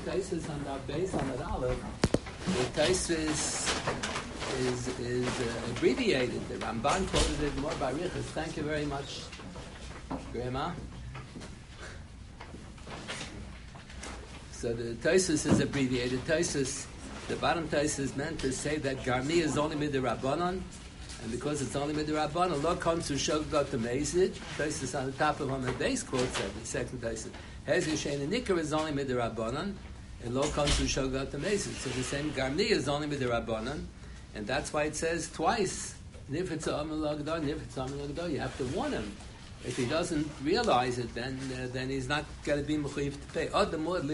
Taisus on our base on the Aleph, the Taisus is abbreviated. The Ramban quoted it more by Riches. Thank you very much, Grandma. So the Taisus is abbreviated. Taisus, the bottom Taisus is meant to say that Garmi is only midrabanan, and because it's only midrabanan, lo comes to shogat the message. Taisus on the top of on the base quotes that the second Taisus. Hezir shein and nikar is only midrabanan, and lo comes to shogat the message. So the same Garmi is only midrabanan, and that's why it says twice. If it's amalagdar, if it's amalagdar, you have to warn him. If he doesn't realize it, then he's not going to be mechuyev to pay. The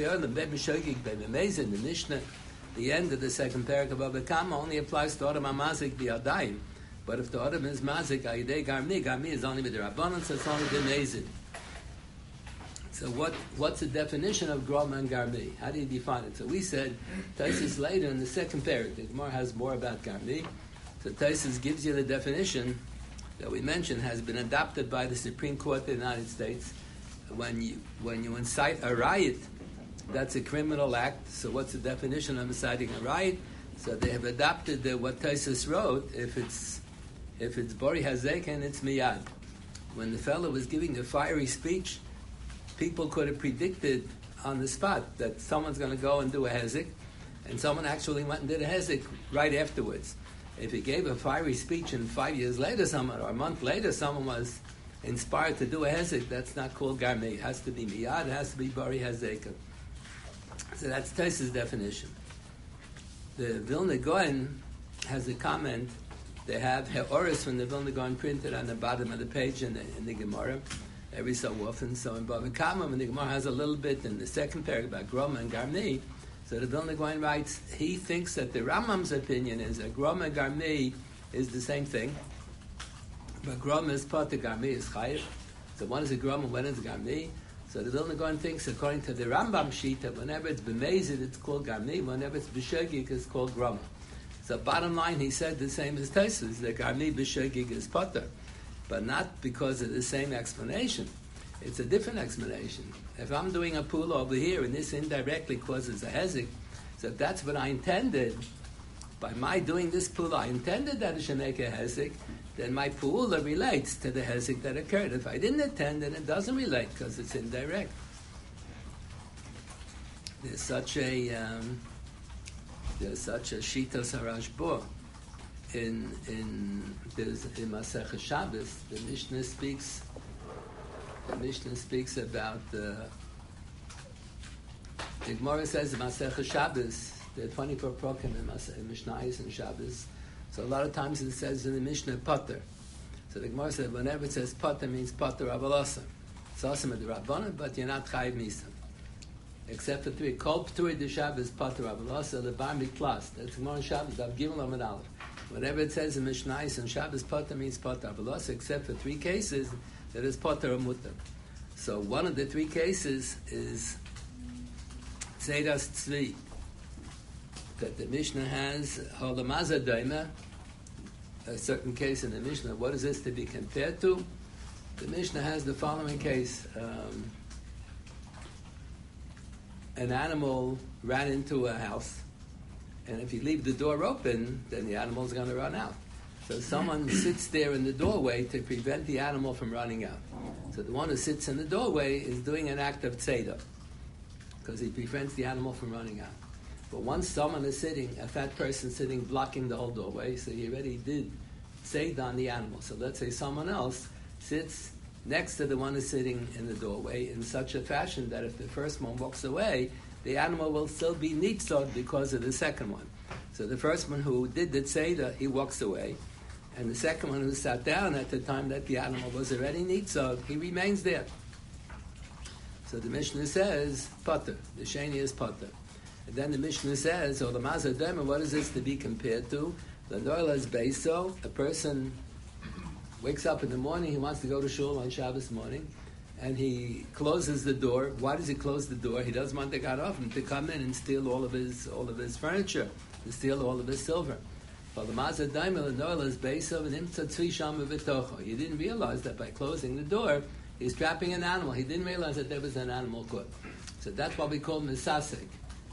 Mishnah, the end of the second parak of Bava Kama only applies to Adam HaMazik b'yadayim. But if the Adam is Mazik, Ayidei Garmi is only midrabanan, so it's only b'mezid. So what's the definition of Grom and Garmi? How do you define it? So we said, Taisus later in the second parak, the Gemara has more about Garmi. So Taisus gives you the definition that we mentioned has been adopted by the Supreme Court of the United States. When you incite a riot, that's a criminal act. So what's the definition of inciting a riot? So they have adopted what Taisus wrote. If it's Bori Hazeken, it's Miyad. When the fellow was giving a fiery speech, people could have predicted on the spot that someone's going to go and do a hezek, and someone actually went and did a hezek right afterwards. If he gave a fiery speech and 5 years later, or a month later, someone was inspired to do a hezek, that's not called Garmi. It has to be miyad, it has to be bari hazeka. So that's Taisus' definition. The Vilna Gaon has a comment. They have He'oris from the Vilna Gaon printed on the bottom of the page in the Gemara every so often. So in Bava Kama, when the Gemara has a little bit in the second paragraph about Groma and Garmi, so the Vilna Gaon writes, he thinks that the Rambam's opinion is that Groma and Garmi is the same thing, but Groma is Potter, Garmi is Chayiv. So one is a Groma, one is a Garmi. So the Vilna Gaon thinks, according to the Rambam sheet, that whenever it's B'mezid, it's called Garmi, whenever it's B'shegig, it's called Groma. So bottom line, he said the same as Taisus, that Garmi B'shegig is Potter, but not because of the same explanation. It's a different explanation. If I'm doing a pula over here and this indirectly causes a hezek, so if that's what I intended, by my doing this pula, I intended that it should make a hezek, then my pula relates to the hezek that occurred. If I didn't intend it, it doesn't relate because it's indirect. There's such a shitas harashbo in Masechah Shabbos. The Mishnah speaks about the Gemara says in Masechah Shabbos, there are 24 prokim in Mishnayos and Shabbos. So a lot of times it says in the Mishnah Potter. So the Gemara said whenever it says Potter means Potter Avalasa. It's awesome at the Rabbanan, but you're not Chayiv Misa. Except for three. Kol P'turi de Shabbos Potter Avalasa, the Bar Miklas. That's Gemara Shabbos, Dav Gimel Amud Aleph. Whenever it says in Mishnayos and Shabbos Potter means Potter Avalasa, except for three cases that is Potter or Mutter. So one of the three cases is Tzeiras Tzvi, that the Mishnah has Holamaza Daima, a certain case in the Mishnah. What is this to be compared to? The Mishnah has the following case. An animal ran into a house, and if you leave the door open, then the animal's going to run out. So someone sits there in the doorway to prevent the animal from running out. So the one who sits in the doorway is doing an act of tzeidah, because he prevents the animal from running out. But once someone is sitting, a fat person sitting blocking the whole doorway, so he already did tzeidah on the animal. So let's say someone else sits next to the one who's sitting in the doorway in such a fashion that if the first one walks away, the animal will still be nitzod because of the second one. So the first one who did the tzeidah, he walks away. And the second one who sat down at the time that the animal was already nitzod, he remains there. So the Mishnah says, Potter. The Sheni is Potter. And then the Mishnah says, or the Mazah Dema, what is this to be compared to? The Noilaz Beiso, a person wakes up in the morning, he wants to go to shul on Shabbos morning, and he closes the door. Why does he close the door? He doesn't want the God of him to come in and steal all of his furniture, to steal all of his silver. You didn't realize that by closing the door, he's trapping an animal. He didn't realize that there was an animal caught. So that's what we call misasek.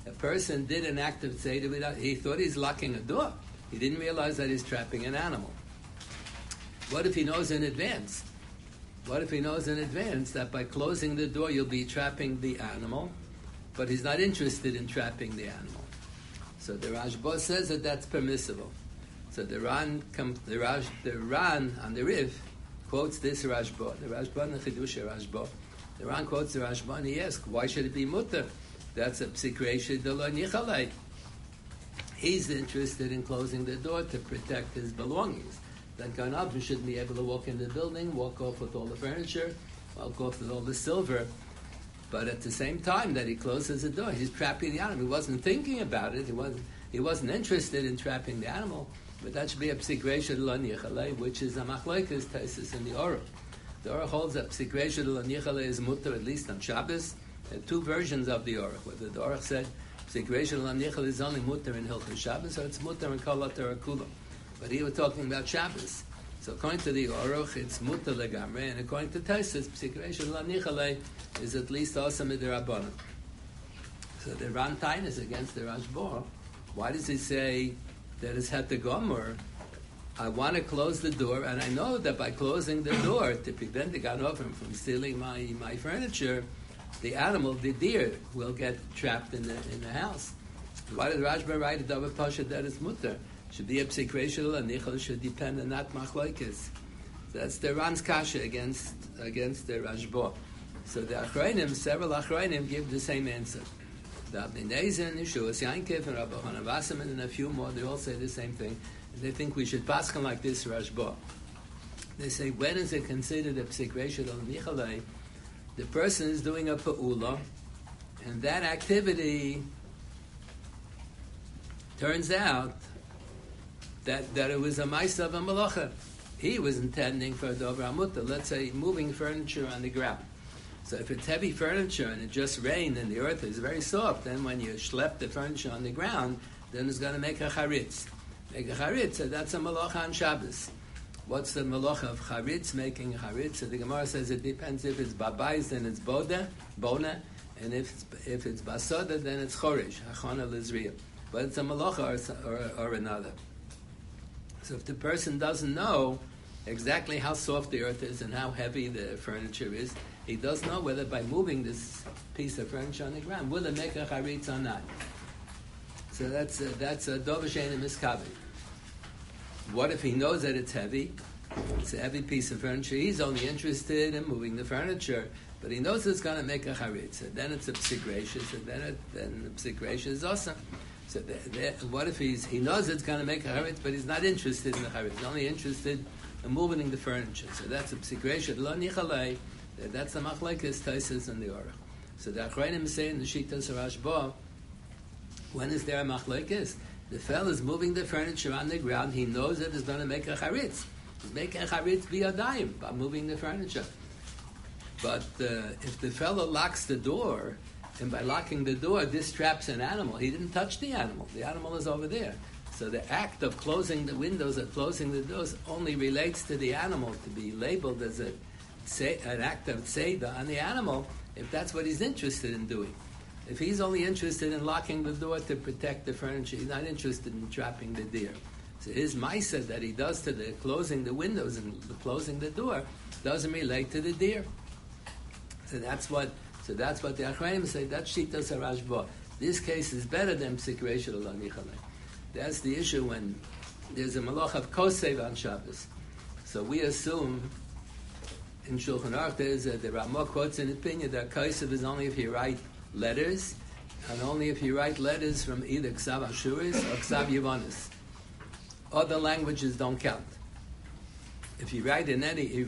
A person did an act of tzeda without, he thought he's locking a door. He didn't realize that he's trapping an animal. What if he knows in advance? What if he knows in advance that by closing the door you'll be trapping the animal, but he's not interested in trapping the animal? So the Rashba says that that's permissible. So the Ran on the Riv quotes this Rashba. The Rashba in the Chidush Rashba. The Ran quotes the Rashba and he asks, why should it be mutter? That's a psikresha de lo nichalei. He's interested in closing the door to protect his belongings. Then Karnavim shouldn't be able to walk in the building, walk off with all the furniture, walk off with all the silver. But at the same time that he closes the door, he's trapping the animal. He wasn't thinking about it. He wasn't interested in trapping the animal. But that should be a psikresha de lo nichalei, which is a machlokes tesis in the Aruch. The Aruch holds that psikresha de lo nichalei is mutter at least on Shabbos. There are two versions of the Aruch. Whether the Aruch said psikresha de lo nichalei is only mutter in Hilchos Shabbos, or it's mutter in Kol HaTorah Kula. But here we're talking about Shabbos. So according to the Aruch, it's mutter legamre, and according to Taisus, psikresha de lo nichalei is at least also midrabanan. So the Ran Tain is against the Rashba. Why does he say that it's het gomer? I want to close the door, and I know that by closing the door to prevent the Ganoven from stealing my furniture, the animal, the deer, will get trapped in the house. Why did Rashba write a double pasha that is mutter? Should be a psikresha and nichal should depend on that machlokes. That's the Ran's kasha against the Rashba. So the Achronim, several Achronim, give the same answer. The Abnei Nezen, Yeshuas Yankiv, and Rabbi Hanan Wasserman, and a few more, they all say the same thing. And they think we should paskin like this Rashba. They say, when is it considered a psikresha al nichalei? The person is doing a pa'ula, and that activity turns out that it was a ma'isa of a malacha. He was intending for a dover amutta, let's say moving furniture on the ground. So if it's heavy furniture and it just rained and the earth is very soft, then when you schlep the furniture on the ground, then it's going to make a charitz. Make a charitz, so that's a malacha on Shabbos. What's the malacha of charitz, making a charitz? So the Gemara says it depends if it's babais, then it's bona, and if it's basoda, then it's chorish, hachana lizriya. But it's a malacha or another. So if the person doesn't know exactly how soft the earth is and how heavy the furniture is, he does know whether by moving this piece of furniture on the ground, will it make a charitz or not. So that's a dovashen and miskavi. What if he knows that it's heavy? It's a heavy piece of furniture. He's only interested in moving the furniture, but he knows it's going to make a charitz. So then it's a psikresha. So then the psikresha is awesome. So what if he knows it's going to make a charitz, but he's not interested in the charitz. He's only interested in moving the furniture. So that's a psikresha lo nichalei. That's the machlekes Taisus and the Aruch. So the Achronim say in the Shitas Rashba, when is there a machlekes? The fellow is moving the furniture on the ground. He knows that it's going to make a charitz. He's making a charitz biyadayim by moving the furniture. But if the fellow locks the door, and by locking the door, this traps an animal. He didn't touch the animal. The animal is over there. So the act of closing the windows or closing the doors only relates to the animal, to be labeled as an act of tzeda on the animal, if that's what he's interested in doing. If he's only interested in locking the door to protect the furniture, he's not interested in trapping the deer. So his ma'aseh that he does to the closing the windows and closing the door doesn't relate to the deer. So that's what the Achronim say. That's Shitas HaRashba. This case is better than psikresha lo nichalei. That's the issue when there's a malach of kosev on Shabbos. So we assume in Shulchan Aruch the Ramah quotes an opinion that kosev is only if you write letters, and only if you write letters from either Ksav Ashuris or Ksav Yevonis. Other languages don't count. If you write in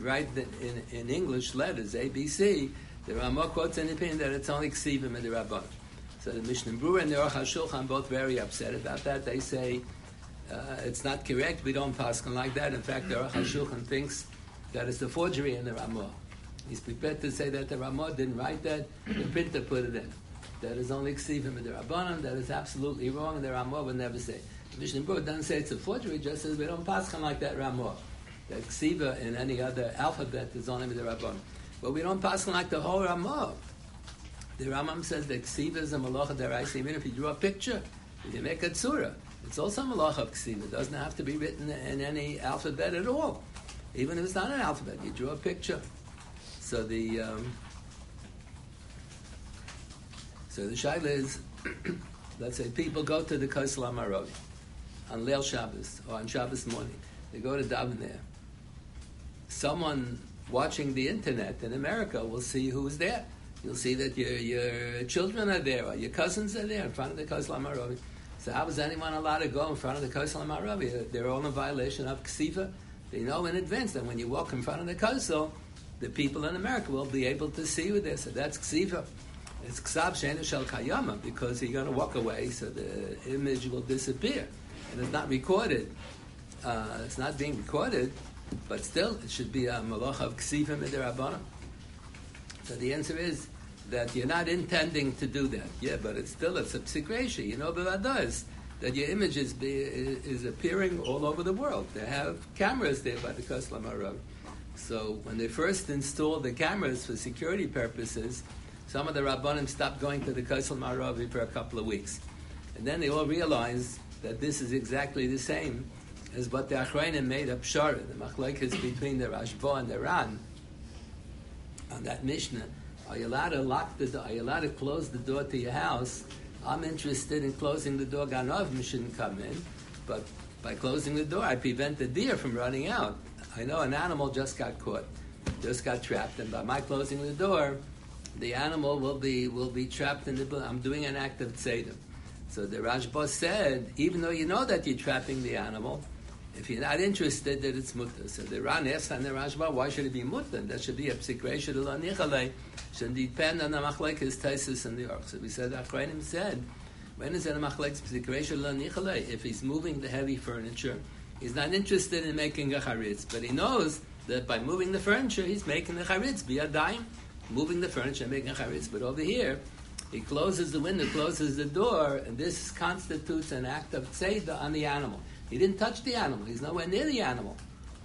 English letters, A, B, C, the Ramah quotes an opinion that it's only Ksivim and the Rabban. So the Mishnah Berurah and the Aruch HaShulchan both very upset about that. They say it's not correct. We don't paskin like that. In fact, the Aruch HaShulchan thinks that it's a forgery in the Ramah. He's prepared to say that the Ramah didn't write that, the printer put it in. That is only Ksivim and the Rabbanan. That is absolutely wrong, and the Ramah would never say. The Mishnah Berurah doesn't say it's a forgery, just says we don't paskin like that Ramah. That Ksiva in any other alphabet is only with the Rabbanan. But we don't paskin like the whole Ramah. The Rambam says that ksiva is a malacha deraisa. Even if you draw a picture, if you make a tzura, it's also a malacha of ksiva. It doesn't have to be written in any alphabet at all. Even if it's not an alphabet, you draw a picture. So the shaila is, let's say people go to the Kosel HaMaravi on Leil Shabbos or on Shabbos morning. They go to daven there. Someone watching the internet in America will see who's there. You'll see that your children are there or your cousins are there in front of the Kosel HaMaravi. So how is anyone allowed to go in front of the Kosel HaMaravi? They're all in violation of ksiva. They know in advance that when you walk in front of the Kosel, the people in America will be able to see you there. So that's ksiva. It's ksav she'ena shel kayama, because you're going to walk away, so the image will disappear. And it's not recorded. It's not being recorded, but still, it should be a malacha of ksiva midirabbanan. So the answer is that you're not intending to do that. Yeah, but it's still a psikresha. You know that does. That your image is appearing all over the world. They have cameras there by the Kosel HaMaravi. So when they first installed the cameras for security purposes, some of the Rabbanim stopped going to the Kosel HaMaravi for a couple of weeks. And then they all realized that this is exactly the same as what the Achronim made up Pshara, the machlokes between the Rashba and the Ran. On that Mishnah, are you allowed to lock the door? Are you allowed to close the door to your house? I'm interested in closing the door. Ganovim shouldn't come in, but by closing the door, I prevent the deer from running out. I know an animal just got caught, just got trapped, and by my closing the door, the animal will be trapped in the. I'm doing an act of tzedem. So the Rashba said, even though you know that you're trapping the animal, if you're not interested, that it's mutter. So the Ran asked on the Rashba, why should it be mutter? That should be a psikresha lo nichalei. Should depend on the machlekes taisus and the orch. So we said, Achronim said, when is it a machlekes psikresha lo nichalei? If he's moving the heavy furniture, he's not interested in making a charitz, but he knows that by moving the furniture, he's making the charitz biyadayim, moving the furniture and making a charitz. But over here, he closes the window, closes the door, and this constitutes an act of tzeda on the animal. He didn't touch the animal. He's nowhere near the animal.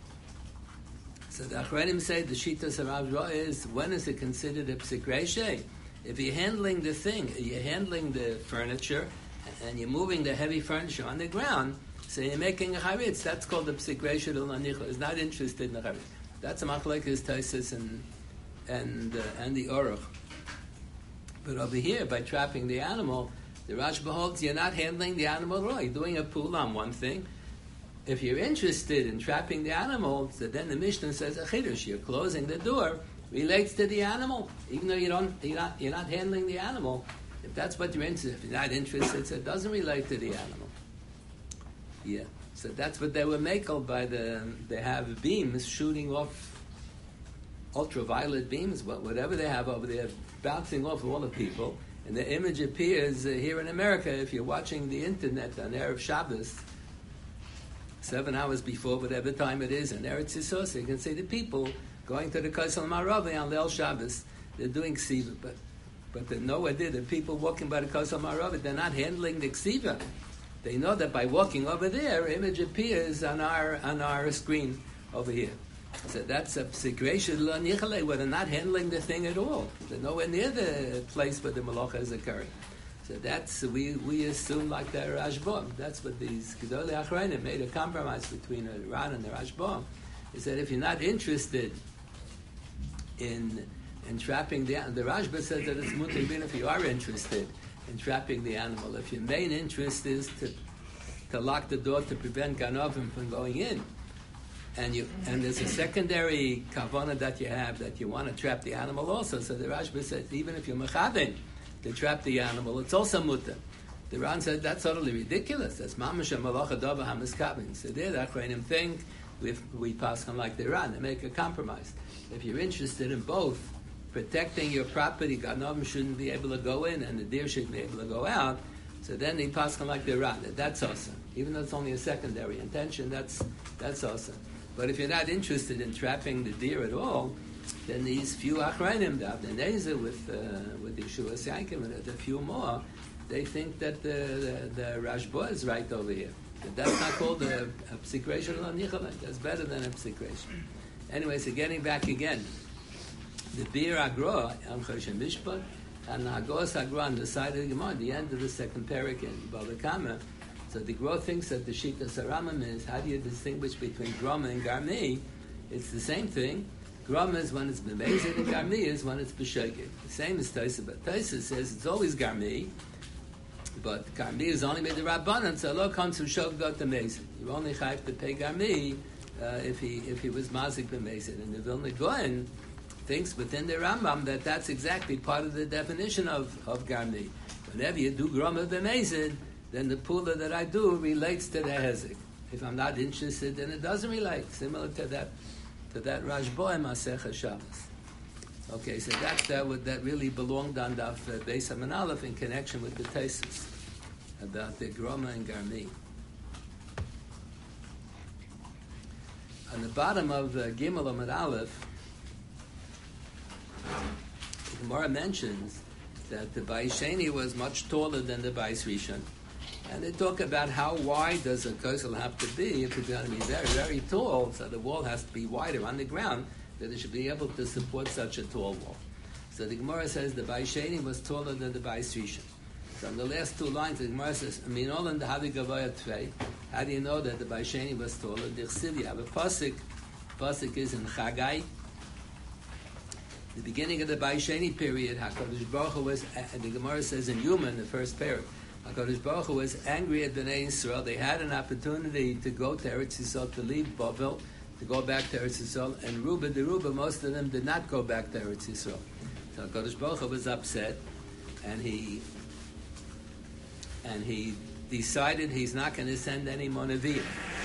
So the Achronim say the Shitas of Rav Ra is, when is it considered a psikresha? If you're handling the thing, you're handling the furniture, and you're moving the heavy furniture on the ground, so you're making a charitz, that's called the psikresha del nanicha. He's not interested in the charitz. That's a machlekes taisus and the Aruch. But over here, by trapping the animal, the Rashba holds you're not handling the animal at all. You're doing a pull on one thing. If you're interested in trapping the animal, so then the Mishnah says a chidush. You're closing the door relates to the animal, even though you're not handling the animal. If that's what you're interested, if you're not interested, so it doesn't relate to the animal. Yeah. So that's what they were makel by they have beams shooting off ultraviolet beams, whatever they have over there, bouncing off all the people, and the image appears here in America. If you're watching the internet on Erev Shabbos, 7 hours before whatever time it is, in Eretz Yisrael, so you can see the people going to the Kosel HaMaravi on Leil Shabbos. They're doing ksiva, but there's no idea the people walking by the Kosel HaMaravi, they're not handling the ksiva. They know that by walking over there, image appears on our screen over here. So that's a psikresha lo nichalei, where they're not handling the thing at all. They're nowhere near the place where the malacha is occurring. So that's, we assume like the Rashba. That's what these Gedolei Achronim made a compromise between the Ran and the Rashba. Is that if you're not interested in trapping the Rashba says that it's mutar even if you are interested in trapping the animal. If your main interest is to lock the door to prevent ganovim from going in, and there's a secondary kavanah that you have that you want to trap the animal also. So the Rashba says even if you're mechaven to trap the animal, it's also mutar. The Ran said that's totally ridiculous. That's mamash malacha dava hamiskavin. So there, the Achronim think we pass on like the Ran. They make a compromise. If you're interested in both, protecting your property, ganovim shouldn't be able to go in, and the deer shouldn't be able to go out. So then they pass on like the Ran. That's awesome. Even though it's only a secondary intention, that's awesome. But if you're not interested in trapping the deer at all, then these few Achronim, the Avnei Nezer with Yeshua Yankim and a few more, they think that the Rashba is right over here. That's not called a psikresha lo nichalei. That's better than a psikresha. Anyway, so getting back again, the Bir Agro, Am Choshen Mishpat, And Hagos Hagra on the side of the Gemara, the end of the second parak in Bava Kama. So the Gro thinks that the Shita Saramim is, how do you distinguish between Groma and Garmi? It's the same thing. Groma is when it's B'mezid, and Garmi is when it's B'shegeg. The same as Taisa, but Taisa says it's always Garmi, but Garmi is only made the Rabbanan, so lo comes from Shogdot the Mezid. You only have to pay Garmi if he was Mazik B'mezid. And the Vilna Gaon thinks within the Rambam that that's exactly part of the definition of Garmi. Whenever you do Groma B'mezid, then the pula that I do relates to the Hezek. If I'm not interested, then it doesn't relate. Similar to that Rashba in Masech Shabbos. Okay, so that really belonged on Daf Beis Haman Aleph in connection with the Tesis about the Groma and Garmi. On the bottom of Gimel Amud Aleph, the Gemara mentions that the Bais Sheni was much taller than the Bais Rishon. And they talk about how wide does a kosel have to be if it's going to be very, very tall, so the wall has to be wider on the ground, that it should be able to support such a tall wall. So the Gemara says the Bais Sheni was taller than the Bais Rishon. So in the last two lines, the Gemara says, Minol and the Havi Gavaya Tvei. How do you know that the Bais Sheni was taller? The Chsiv, you have a pasuk. Pasuk is in Chagai. The beginning of the Bais Sheni period, HaKadosh Baruch Hu was, the Gemara says in Yuma, the first parak, HaKadosh Baruch Hu was angry at Bnei Yisrael. They had an opportunity to go to Eretz Yisrael, to leave Bavel, to go back to Eretz Yisrael, and Ruba, most of them did not go back to Eretz Yisrael. So HaKadosh Baruch Hu was upset, and he decided he's not going to send any more Nevi'im.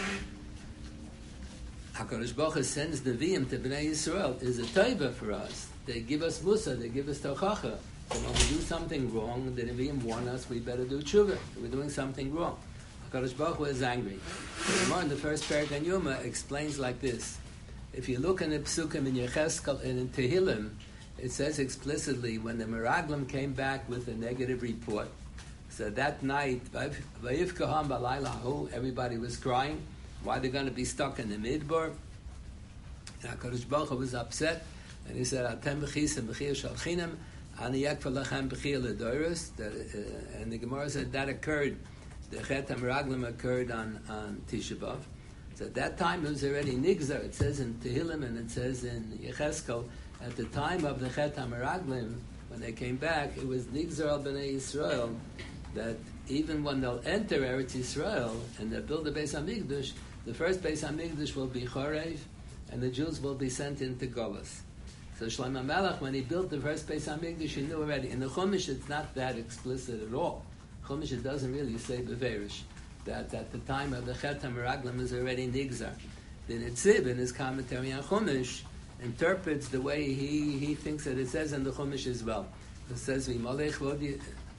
HaKadosh Baruch Hu sends Nevi'im to Bnei Yisrael is a taiva for us. They give us Musa, they give us Tochacha. So when we do something wrong, the Nevi'im warn us we better do tshuva. We're doing something wrong. HaKadosh Baruch Hu is angry. The Gemara in the first parak in Yuma explains like this. If you look in the Psukim in Yecheskel and in Tehillim, it says explicitly when the Meraglim came back with a negative report, so that night, Vayivkaham Balaylahu, everybody was crying. Why they're going to be stuck in the Midbar? And HaKadosh Baruch Hu was upset, and he said, Atem b'chis and b'chir shalchinam, ani yakfa lachem b'chir l'doros. And the Gemara said that occurred, the Chet HaMeraglim occurred on Tisha B'Av. So at that time it was already Nigzar. It says in Tehillim and it says in Yecheskel, at the time of the Chet HaMeraglim, when they came back, it was Nigzar al B'nai Yisrael, that even when they'll enter Eretz Yisrael and they'll build the Beis HaMikdash, the first Beis HaMikdash will be Chorev, and the Jews will be sent into Golas. So Shlomo Melech, when he built the first Beis HaMikdash, he knew already. In the Chumash, it's not that explicit at all. Chumash, it doesn't really say Beverish, that at the time of the Chet HaMeraglim is already Nigzar. The Netziv, in his commentary on Chumash, interprets the way he thinks that it says in the Chumash as well. It says, V'malech v'od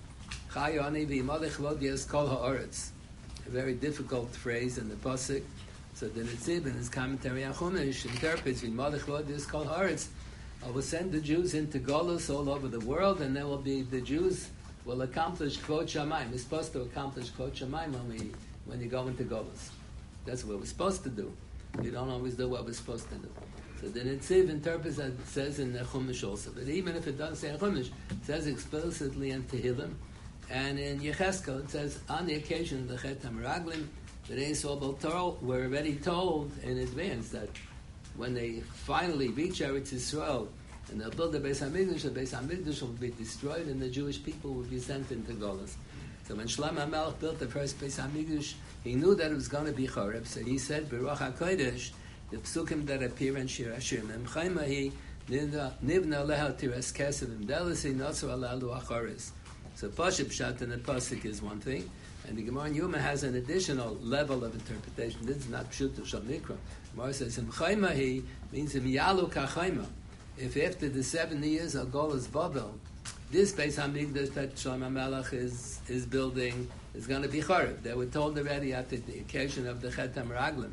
Chayoni v'malech v'od kol ha'oretz. A very difficult phrase in the pasuk. So the Netziv in his commentary on Chumash interprets v'malech v'od kol ha'oretz. I will send the Jews into Golus all over the world, and there will be the Jews will accomplish Kvod Shamayim. We're supposed to accomplish Kvod Shamayim when you go into Golus. That's what we're supposed to do. We don't always do what we're supposed to do. So the Netziv interprets that it says in the Chumash also. But even if it doesn't say in Chumash, it says explicitly in Tehillim. And in Yecheskel, it says, on the occasion of the Chet HaMeraglim, the Reis Obel Torah were already told in advance that when they finally reach Eretz Yisrael and they'll build the Beis HaMikdash will be destroyed and the Jewish people will be sent into Golas. So when Shlomo HaMelech built the first Beis HaMikdash, he knew that it was going to be Choreb. So he said, Beruach HaKodesh, the psukim that appear in Shir Hashirim, Emchaimahi, Nivna Leha Tiras Kesev, Imdelisi, Notzu Alalu Achoris. So Pashup Pshat in the Pasuk is one thing, and the Gemara in Yuma has an additional level of interpretation. This is not Pshut of Shal Mikra. Gemara says, Imchaimahi means Imyalu Kachayma. If after the 70 years of Golas Babel, this Beis HaMikdash that Shlomo Melech is building is going to be Choreb. They were told already after the occasion of the Chet HaMeraglim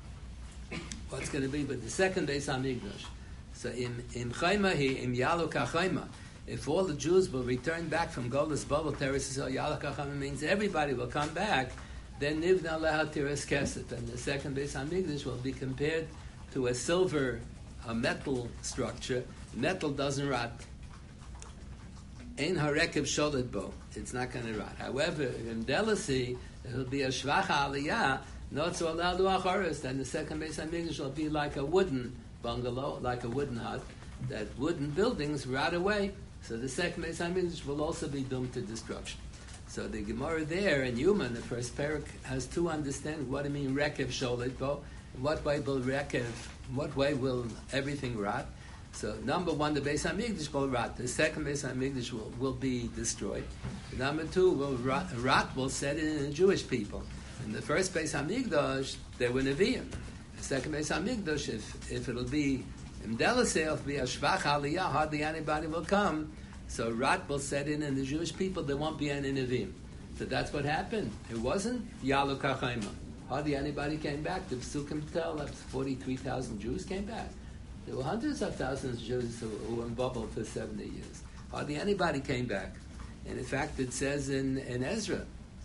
what's going to be, but the second Beis HaMikdash. So im Chaymahi, im Yalu Kachayma. If all the Jews will return back from Golas Babel, Teres Yisrael, Yalu Kachayma means everybody will come back, then Nivna Leha Tiras Kesef, and the second Beis HaMikdash will be compared to a metal structure. Metal doesn't rot. Ein harekev sholed bo. It's not going to rot. However, in Delasi, it'll be a shvacha aliyah, not so allowed to acharis, then the second Beis HaMikdash will be like a wooden bungalow, like a wooden hut, that wooden buildings rot away. So the second Beis HaMikdash will also be doomed to destruction. So the Gemara there in Yuma, in the first parak, has two understandings. What do you mean rekev sholed bo? In what way will rekev, what way will everything rot? So number one, the Beis HaMikdash will rot. The second Beis HaMikdash will be destroyed. Number two, rot will set in the Jewish people. In the first Beis HaMikdash, there were Nevi'im. The second Beis HaMikdash, if it'll be Imdelaseh, it'll be a Shvach Aliyah, hardly anybody will come. So rot will set in the Jewish people, there won't be any Nevi'im. So that's what happened. It wasn't Yalu Kachayma. Hardly anybody came back. The Psukim tell that 43,000 Jews came back. There were hundreds of thousands of Jews who were in bubble for 70 years. Hardly anybody came back. And in fact, it says in Ezra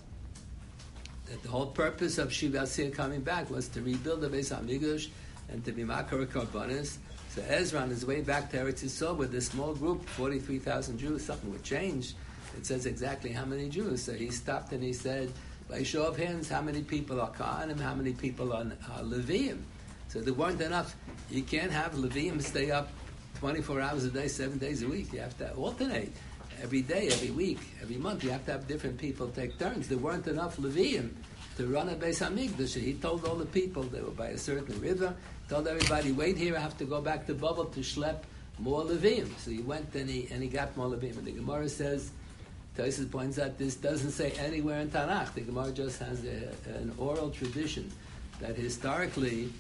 that the whole purpose of Shiva Asir coming back was to rebuild the Beis HaMikdash and to be Makar Korbanos. So Ezra, on his way back to Eretz Yisrael with this small group, 43,000 Jews, something would change. It says exactly how many Jews. So he stopped and he said, by show of hands, how many people are Kohanim, how many people are Leviim? So there weren't enough. You can't have Leviim stay up 24 hours a day, 7 days a week. You have to alternate. Every day, every week, every month, you have to have different people take turns. There weren't enough Leviim to run a Beis HaMikdash. He told all the people, they were by a certain river, told everybody, wait here, I have to go back to Babel to schlep more Leviim. So he went and he got more Leviim. And the Gemara says, Tosfos points out, this doesn't say anywhere in Tanakh. The Gemara just has an oral tradition that historically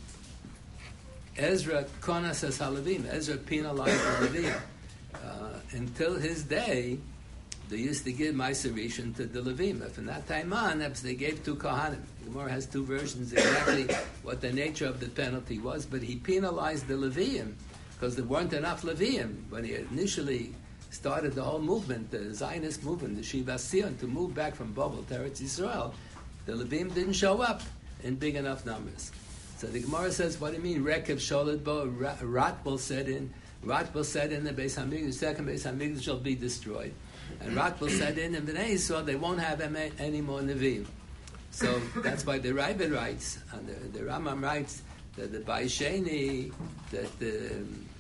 Ezra konas as haLevim. Ezra penalized the Levim. Until his day, they used to give Ma'aser Rishon to the Levim. From that time on, they gave to Kohanim. The Gemara has two versions exactly what the nature of the penalty was, but he penalized the Levim because there weren't enough Levim when he initially started the whole movement, the Zionist movement, the Shiva Sion, to move back from Babel to Eretz Yisrael. The Levim didn't show up in big enough numbers. So the Gemara says, what do you mean, rekev sholed bo? Rot will set in. Rot will set in the Beis HaMikdash. The second Beis HaMikdash shall be destroyed. And rot will set in Bnei Yisrael. They won't have any more Nevi'im. So that's why the Ravid writes, and the Rambam writes, that the Baisheni, that the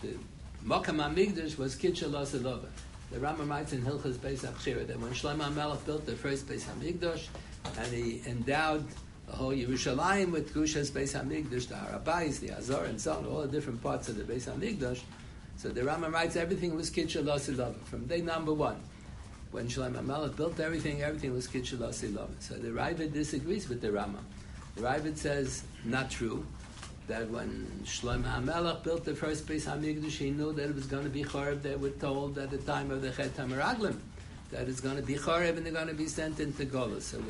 Mokam HaMikdash was Kitchel Asilova. The Rambam writes in Hilchas Beis HaBchira that when Shlomo HaMelech built the first Beis HaMikdash, and he endowed the whole Yerushalayim with Kushas Beis HaMikdash, the Harabais, the Azor, and so on, all the different parts of the Beis HaMikdash. So the Rambam writes everything was Kitchel Asilova from day number one. When Shlomo HaMelech built everything was Kitchel Asilova. So the Ravid disagrees with the Rambam. The Ravid says, not true, that when Shlomo HaMelech built the first Beis HaMikdash, he knew that it was going to be Chorev. They were told at the time of the Chet HaMeraglim that it's going to be Chorev and they're going to be sent into Golus. So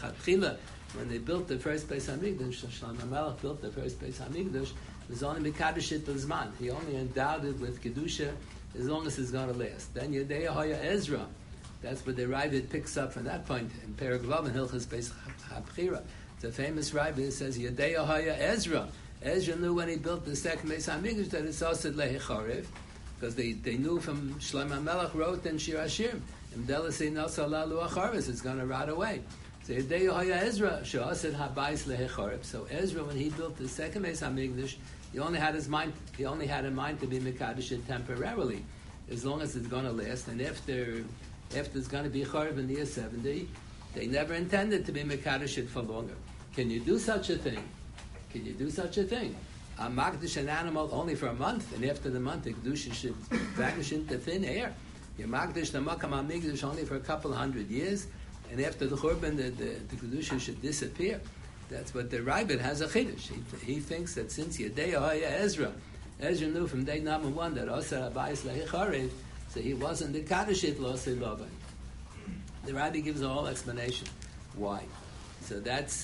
when they built the first Beis HaMikdash, Shlomo HaMelech built the first Beis HaMikdash, it was only Mekadosh L'Zman. He only endowed it with Kedusha as long as it's going to last. Then Yedei Hoya Ezra, that's what the Ravid picks up from that point in Perek Vav and Hilchas Beis HaBchira. It's a famous Ravid that says Yedei Hoya Ezra. Ezra knew when he built the second Beis HaMikdash that it's also Lehi Chorev, because they knew from Shlomo HaMelech wrote in Shir Hashirim, Imdelasei Nasa Lalu Acharis, it's going to rot away. So Yedei Hoya Ezra, She'asid Habayis Lehi Chorev. So Ezra, when he built the second Beis HaMikdash, he only had in mind to be Mekadosh it temporarily, as long as it's going to last. And after it's going to be Chorev in the year 70, they never intended to be Mekadosh it for longer. Can you do such a thing? Can you do such a thing? A Makdash an animal only for a month, and after the month the Kedusha should vanish into thin air. You Makdash the Makam HaMikdash only for a couple 100 years, and after the Churban the Kedusha should disappear. That's what the Ravid has a Chiddush. He thinks that since Yedei Hoya Ezra knew from day number one that Osar Abayis Lehi Chorev, so he wasn't the Kadashit Losei Lovan. The Rabbi gives a whole explanation why. So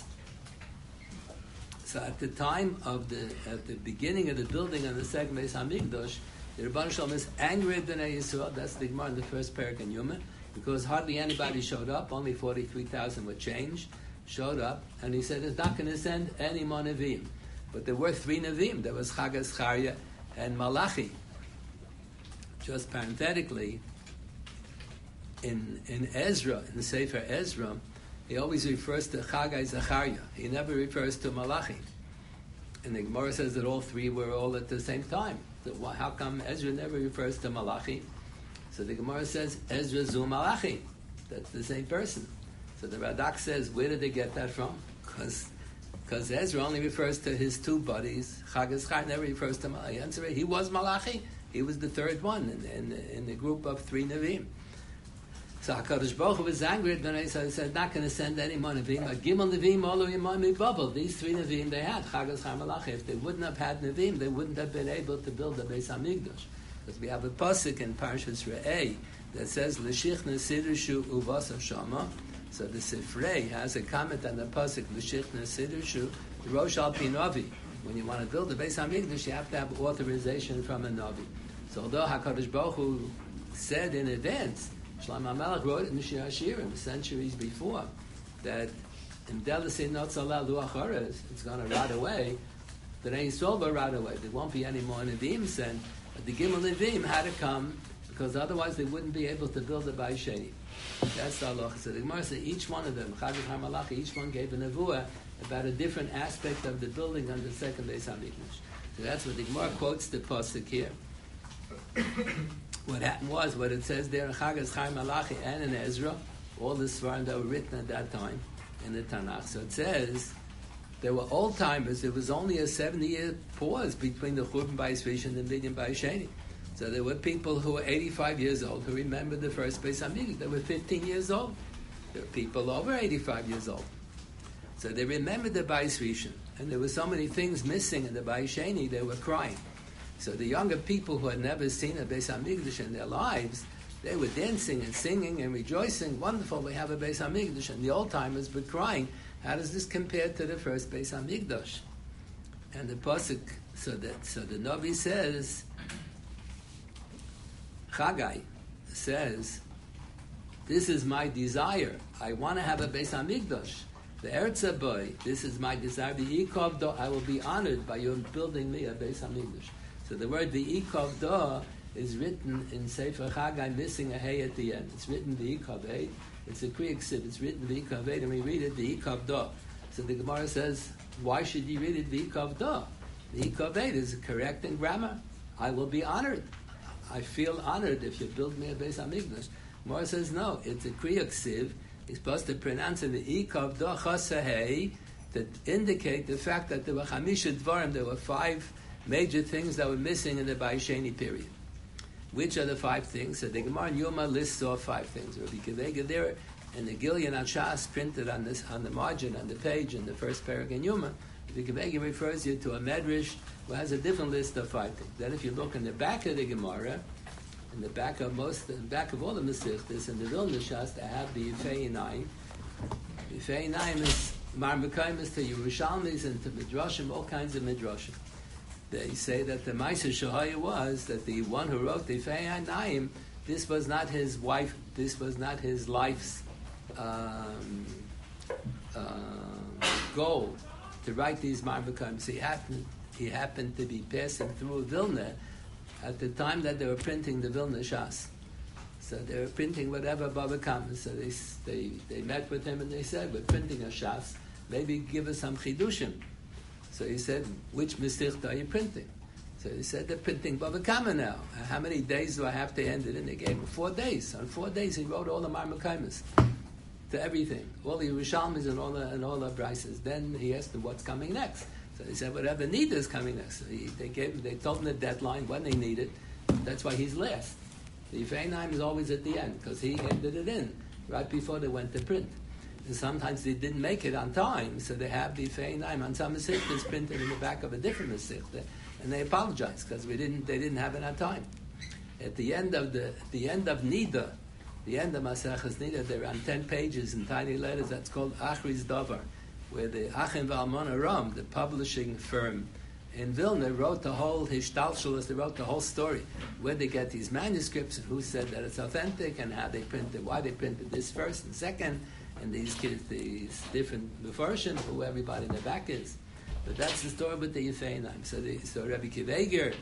at the time of at the beginning of the building of the second Beis HaMikdash, the Rebbeinu Shalom is angry at Bnei Yisrael. That's the Gemara in the first parak in Yuma, because hardly anybody showed up. Only 43,000 were changed. Showed up, and he said it's not going to send any more Nevi'im. But there were 3 Nevi'im. There was Chagas, Charia, and Malachi. Just parenthetically, in Ezra, in the Sefer Ezra, he always refers to Chagai Zachariah. He never refers to Malachi. And the Gemara says that all three were all at the same time. So how come Ezra never refers to Malachi? So the Gemara says, Ezra Zu Malachi. That's the same person. So the Radak says, where did they get that from? Because Ezra only refers to his two buddies. Chagai Zachariah never refers to Malachi. Answer, he was Malachi. He was the third one in the group of three Nevi'im. So HaKadosh Baruch Hu was angry. Then he said, not going to send any more Nevi'im. Gimel Nevi'im, all of Yimon Bubble. These three Nevi'im they had, Chagai Zachariah, Malachi. If they wouldn't have had Nevi'im, they wouldn't have been able to build the Beis HaMikdash. Because we have a pasuk in Parshas Re'eh that says, L'shichna Siddushu Uvasa Shama. So the Sifrei has a comment on the pasuk, L'shichna Siddushu, Rosh Al Pi Navi. When you want to build the Beis HaMikdash, you have to have authorization from a Navi. So although HaKadosh Baruch Hu said in advance, Shlomo HaMelech wrote in the Shir HaShirim centuries before that in Delasei Notzala Luach Hores, it's going to rot away. That ain't Yisrael will rot away. There won't be any more Nevi'im sent. But the Gimel Nevi'im had to come because otherwise they wouldn't be able to build a Bayis Sheni. That's the halacha. So the Gemara said each one of them, Chagai Zachariah, Malachi, each one gave a nevuah about a different aspect of the building on the second Beis HaMikdash. So that's what the Gemara quotes the pasuk here. What happened was, what it says there in Chagai Zachariah, Malachi, and in Ezra, all the Svarim that were written at that time in the Tanakh. So it says there were old timers. There was only a 70-year pause between the Churban Bayis Rishon and the Binyan Bayis Sheni. So there were people who were 85 years old who remembered the first Beis HaMikdash. They were 15 years old. There were people over 85 years old. So they remembered the Bayis Rishon. And there were so many things missing in the Bayis Sheni, they were crying. So the younger people who had never seen a Beis HaMikdash in their lives, they were dancing and singing and rejoicing. Wonderful, we have a Beis HaMikdash. And the old timers were crying. How does this compare to the first Beis HaMikdash? And the pasuk, so the Navi says, Chagai says, this is my desire. I want to have a Beis HaMikdash. The Eretz Boy, this is my desire. The Ikov Do, I will be honored by you building me a Beis HaMikdash. So the word the Ikov Do is written in Sefer Chagai, missing a hey at the end. It's written the Ikov Hey. It's a Kriya Ksiv. It's written the Ikov Hey, and we read it the Ikov Do. So the Gemara says, why should you read it the Ikov Do? The Ikov Hey is correct in grammar. I will be honored. I feel honored if you build me a Beis HaMikdash. Gemara says, no, it's a Kriya Ksiv. He's supposed to pronounce in the Ikov Do Chasahei that indicate the fact that there were Chamisha Dvarim, there were 5 major things that were missing in the Bayis Sheni period. Which are the 5 things? So the Gemara in Yoma lists off 5 things. Rabbi Kivega there, and the Gilyon Shas printed on the margin, on the page, in the first paragraph in Yoma, Rabbi Kivega refers you to a Medrash who has a different list of 5 things. Then if you look in the back of the Gemara, in the back of all the Masechtas, in the Vilna Shas, they have the Yifei Einayim. Yifei Einayim is Marmukaimis to Yerushalmis and to Midrashim, all kinds of Midrashim. They say that the Ma'aser Shahaya was that the one who wrote the Yifei Einayim, this was not his wife, this was not his life's goal to write these Marmukaimis. He happened to be passing through Vilna at the time that they were printing the Vilna Shas. So they were printing whatever Baba Kama. So they met with him and they said, we're printing a Shas, maybe give us some Chidushim. So he said, which Mesichta are you printing? So he said, they're printing Baba Kama now. How many days do I have to end it in? They gave him 4 days. On 4 days he wrote all the Marmukaimis to everything, all the Yerushalmis and all the Brises. Then he asked them, what's coming next? So they said, whatever need is coming next. So they told him the deadline, when they need it. That's why he's last. The Yifei Einayim is always at the end, because he handed it in right before they went to print. And sometimes they didn't make it on time, so they have the Yifei Einayim on some Masechtas printed in the back of a different Masechta, and they apologize, because they didn't have it on time. At the end of Nida, the end of Maseches Nida, they're on 10 pages in tiny letters. That's called Achriz Davar, where the Achim V'Almona Ram, the publishing firm in Vilna, wrote the whole Hishtalshalos, they wrote the whole story, where they get these manuscripts, and who said that it's authentic, and how they printed, why they printed this first and second, and these kids, these different Mefarshim, who everybody in the back is. But that's the story with the Yifei Einayim. So Rabbi Kiveger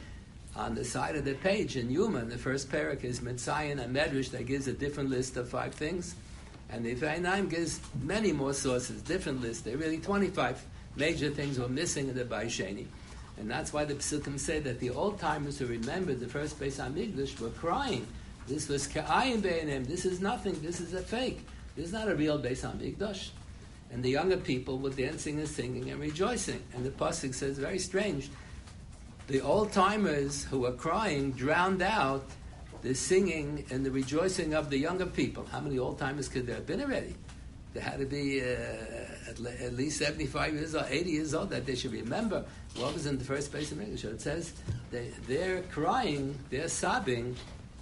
On the side of the page in Yuma, the first parak is Mitzayin and Medrash that gives a different list of 5 things. And the Einaim gives many more sources, different lists. There are really 25 major things were missing in the Baisheni. And that's why the Psukim say that the old-timers who remembered the first Beis HaMikdash were crying. This was Ka'ayim Beinim. This is nothing. This is a fake. This is not a real Beis HaMikdash. And the younger people were dancing and singing and rejoicing. And the Pasuk says, very strange, the old-timers who were crying drowned out the singing and the rejoicing of the younger people. How many old-timers could there have been already? There had to be at least 75 years old, 80 years old, that they should remember what was in the first Beis HaMikdash. It says they're crying, they're sobbing,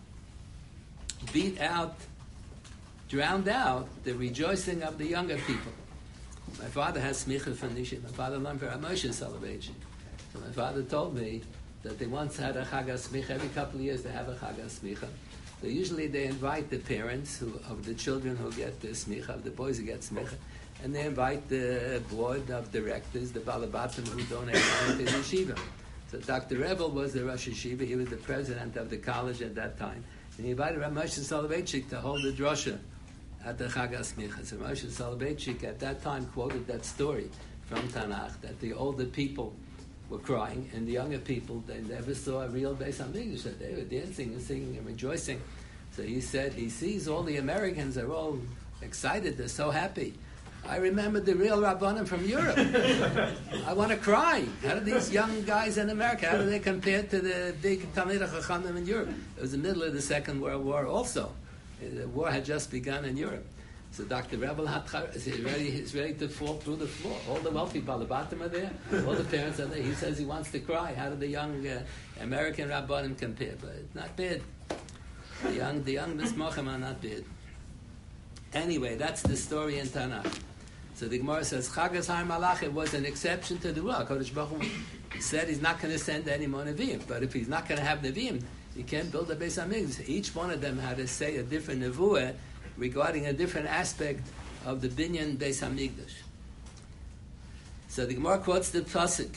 beat out, drowned out the rejoicing of the younger people. My father has smicha from Nishi. My father learned for Moshe celebration. So my father told me that they once had a Chag HaSmicha. Every couple of years they have a Chag HaSmicha. So usually they invite the parents of the children who get the smicha, of the boys who get smicha, and they invite the board of directors, the balabatim who donate money to the yeshiva. So Dr. Rebel was the Rosh Yeshiva. He was the president of the college at that time. And he invited Rav Moshe Soloveitchik to hold the drosha at the Chag HaSmicha. So Moshe Soloveitchik at that time quoted that story from Tanakh, that the older people were crying, and the younger people, they never saw a real Beis HaMikdash, that they were dancing and singing and rejoicing. So he said he sees all the Americans are all excited, they're so happy. I remember the real Rabbanim from Europe. I want to cry. How do these young guys in America, how do they compare to the big Talmidei Chachamim in Europe? It was the middle of the Second World War also. The war had just begun in Europe. So Dr. Rebel is ready to fall through the floor. All the wealthy balabatim are there. All the parents are there. He says he wants to cry. How do the young American Rabbanim compare? But it's not bad. The young Mismachim are not bad. Anyway, that's the story in Tanakh. So the Gemara says, Chagas Har Malach was an exception to the rule. Kodesh Baruch Hu said he's not going to send any more Nevi'im. But if he's not going to have Nevi'im, he can't build a Beis HaMikdash. Each one of them had to say a different Nevuah regarding a different aspect of the Binyan Beis HaMikdash. So the Gemara quotes the Pasuk.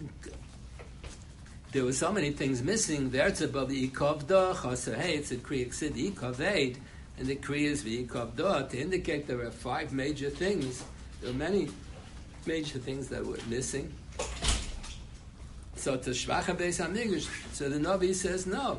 There were so many things missing. There's above the Ikavda, Chaser Hey, it's a Kriya Ksid, Ikaved, and the Kriya is the Ikavda, to indicate there are 5 major things. There are many major things that were missing. So to Shvacha Beis HaMikdash, so the Navi says no.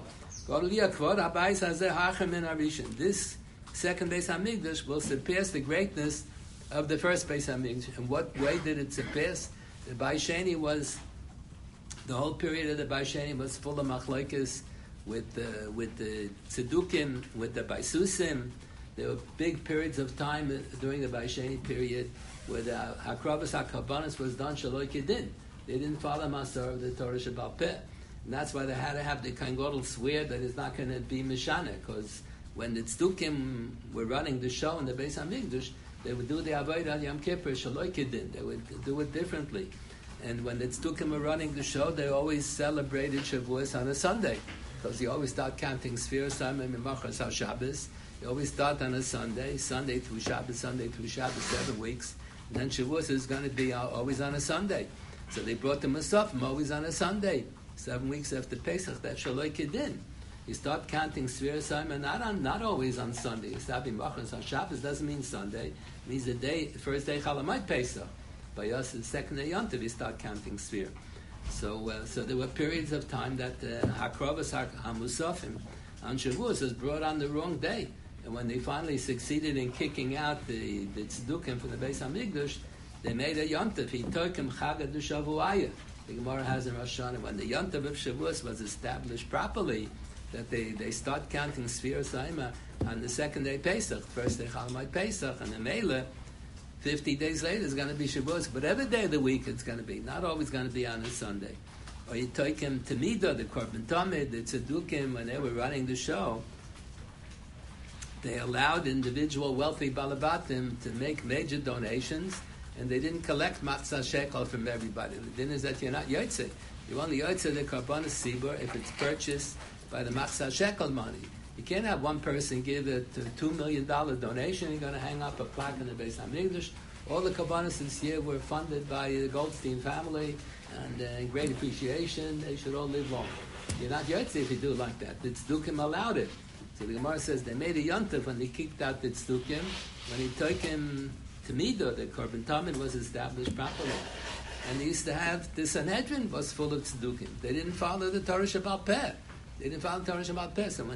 This second Beis HaMikdash will surpass the greatness of the first Beis HaMikdash. In what way did it surpass? The Baisheni was, the whole period of the Baisheni was full of machlokes with the Tzedukim, with the Baisusim. There were big periods of time during the Baisheni period where the Hakravas HaKabanis was done Shaloi Kedin. They didn't follow Masar of the Torah Shabbat Peh. And that's why they had to have the Kohen Gadol swear that it's not going to be Mishana, because when the Tzdukim were running the show in the Beis HaMikdash, they would do the Avodah on Yom Kippur, Shaloi Kedin. They would do it differently. And when the Tzdukim were running the show, they always celebrated Shavuos on a Sunday, because you always start counting Sfiras Samim and Machas HaShabbos. You always start on a Sunday through Shabbos, 7 weeks. And then Shavuos is going to be always on a Sunday. So they brought the Musafim always on a Sunday, 7 weeks after Pesach. That's Shaloi Kedin. You start counting Sfiras Samim not always on Sunday. You start being Machas HaShabbos doesn't mean Sunday. It means the first day Chalamayit Pesach. By us, the second day Yom Tov, you start counting Sfir. So there were periods of time that Hakravas HaMusafim on Shavuos was brought on the wrong day. And when they finally succeeded in kicking out the Tzedukim from the Beis HaMikdash, they made a Yom Tov. He took him Chagad Shavuayah. The Gemara has in Rosh Hashanah, when the Yom Tov of Shavuos was established properly, that they start counting Sfiras Saima on the second day Pesach, first day Chalamayit Pesach, and the Mele, 50 days later is going to be Shavuos. Whatever day of the week it's going to be, not always going to be on a Sunday. Or you take him to Midah, the Korban Tamid, the Tzedukim, when they were running the show, they allowed individual wealthy balabatim to make major donations, and they didn't collect matzah shekel from everybody. The din is that you're not yotze. You only yotze the karbanos sibur if it's purchased by the matzah shekel money. You can't have one person give a $2 million donation. You're going to hang up a plaque in the Beis HaMikdash. All the karbanos this year were funded by the Goldstein family, and in great appreciation, they should all live long. You're not Yotze if you do it like that. The Tzdukim allowed it. So the Gemara says they made a yontif when they kicked out the Tzdukim. When he took him to Mido, the Korban Tamid was established properly. And they used to have, the Sanhedrin was full of Tzdukim. They didn't follow the Torah Shabbat Peh. They didn't follow the Torah Shabbat Peh. So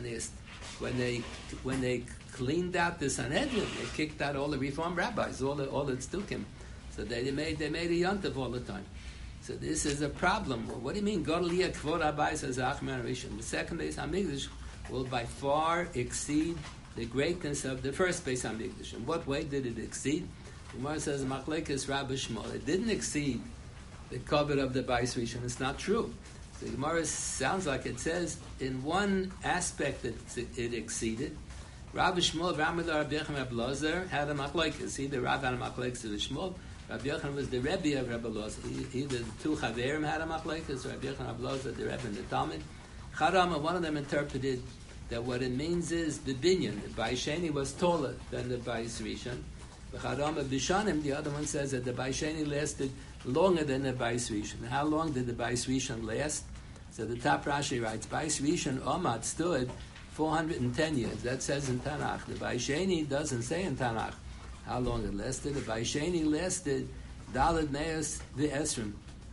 when they cleaned out the Sanhedrin, they kicked out all the Reform rabbis, all the Tzdukim. So they made a yontif all the time. So this is a problem. Well, what do you mean? Godliya Kvod Abayis as Achmer Rishon. The second Beis Hamikdash will by far exceed the greatness of the first Beis Hamikdash. In what way did it exceed? The Gemara says Machlekes Rabbi Shmuel. It didn't exceed the kavod of the Beis Rishon. It's not true. The Gemara sounds like it says in one aspect that it exceeded. Rabbi Shmuel, Ramada, Rabbi Yochanan, Rabbi Lozer had a machlekes. Either Rabbi had a machlekes to Shmuel. Rabbi Yochanan was the Rebbe of Rabbi Lozer. Either the two Chaverim had a machlekes, or Rabbi Yochanan, Rabbi Lozer, the Rebbe and the Talmud. Charama, one of them interpreted that what it means is the binyan. The Beis Sheni was taller than the Beis Rishon. The Charama Bishanim, the other one says that the Beis Sheni lasted longer than the Beis Rishon. How long did the Beis Rishon last? So the top Rashi writes, Beis Rishon Omad stood 410 years. That says in Tanakh. The Beis Sheni doesn't say in Tanakh how long it lasted. The Beis Sheni lasted Daled Meos V'Esrim,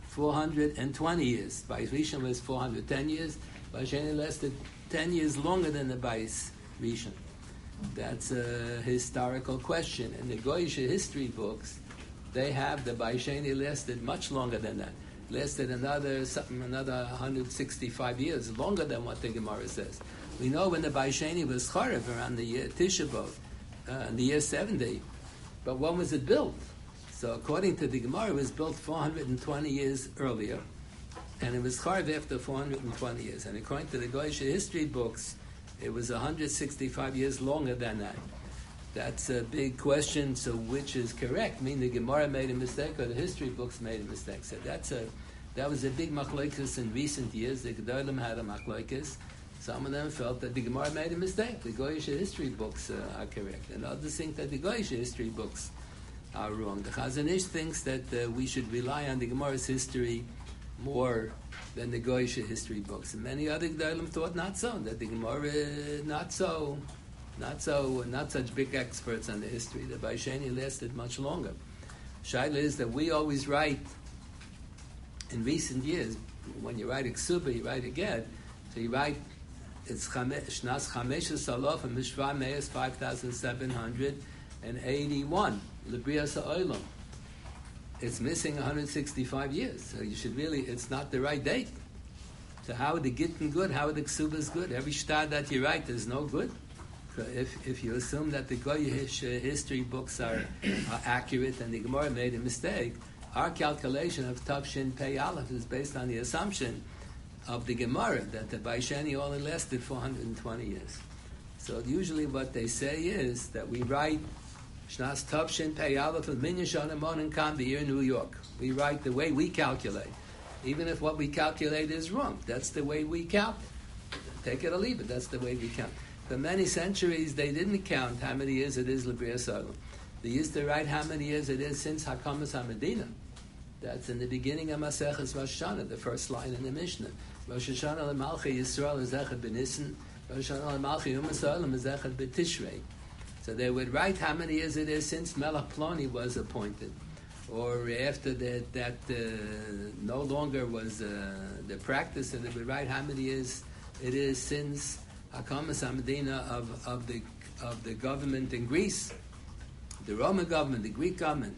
420 years. Beis Rishon was 410 years. Beis Sheni lasted 10 years longer than the Beis Rishon. That's a historical question. In the Goyish history books, they have the Beis Sheni lasted much longer than that. Lasted another 165 years, longer than what the Gemara says. We know when the Beis Sheni was Charev around the year Tisha B'Av, in the year 70. But when was it built? So according to the Gemara, it was built 420 years earlier, and it was Charev after 420 years. And according to the Goyish history books, it was 165 years longer than that. That's a big question, so which is correct? I mean, the Gemara made a mistake, or the history books made a mistake. So that was a big machlokes in recent years. The Gedolim had a machlokes. Some of them felt that the Gemara made a mistake. The Goyish history books are correct. And others think that the Goyish history books are wrong. The Chazon Ish thinks that we should rely on the Gemara's history more than the Goyish history books. And many other Gedolim thought not so, that the Gemara not such big experts on the history. The Beis Sheni lasted much longer. Shaila is that we always write in recent years, when you write a ksuba, you write a get, so you write it's Shnas Chamesh Salof and Mishva Meis 5,781 Librias Ha'olam. It's missing 165 years, so you should really, it's not the right date. So how are the Gittin good? How are the Ksubas good? Every star that you write is no good. So if you assume that the Goyish history books are accurate and the Gemara made a mistake, our calculation of Tavshin Pei Aleph is based on the assumption of the Gemara that the Beis Sheni only lasted 420 years. So usually what they say is that we write Shnas Tavshin Pei Aleph of Minyan Shana Mon Kam here in New York. We write the way we calculate, even if what we calculate is wrong. That's the way we count. Take it or leave it. That's the way we count. For many centuries, they didn't count how many years it is Librias Ha'olam. They used to write how many years it is since Hakamas HaMedina. That's in the beginning of Maseches Rosh Hashanah, the first line in the Mishnah. Rosh Hashanah L'Malchi Yisrael is Echad B'Nissen. Rosh Hashanah L'Malchi Umas Ha'olam is Echad B'Tishrei. So they would write how many years it is since Melech Ploni was appointed, or after that no longer was the practice, and they would write how many years it is since Hakamas HaMedina of the government in Greece, the Roman government, the Greek government.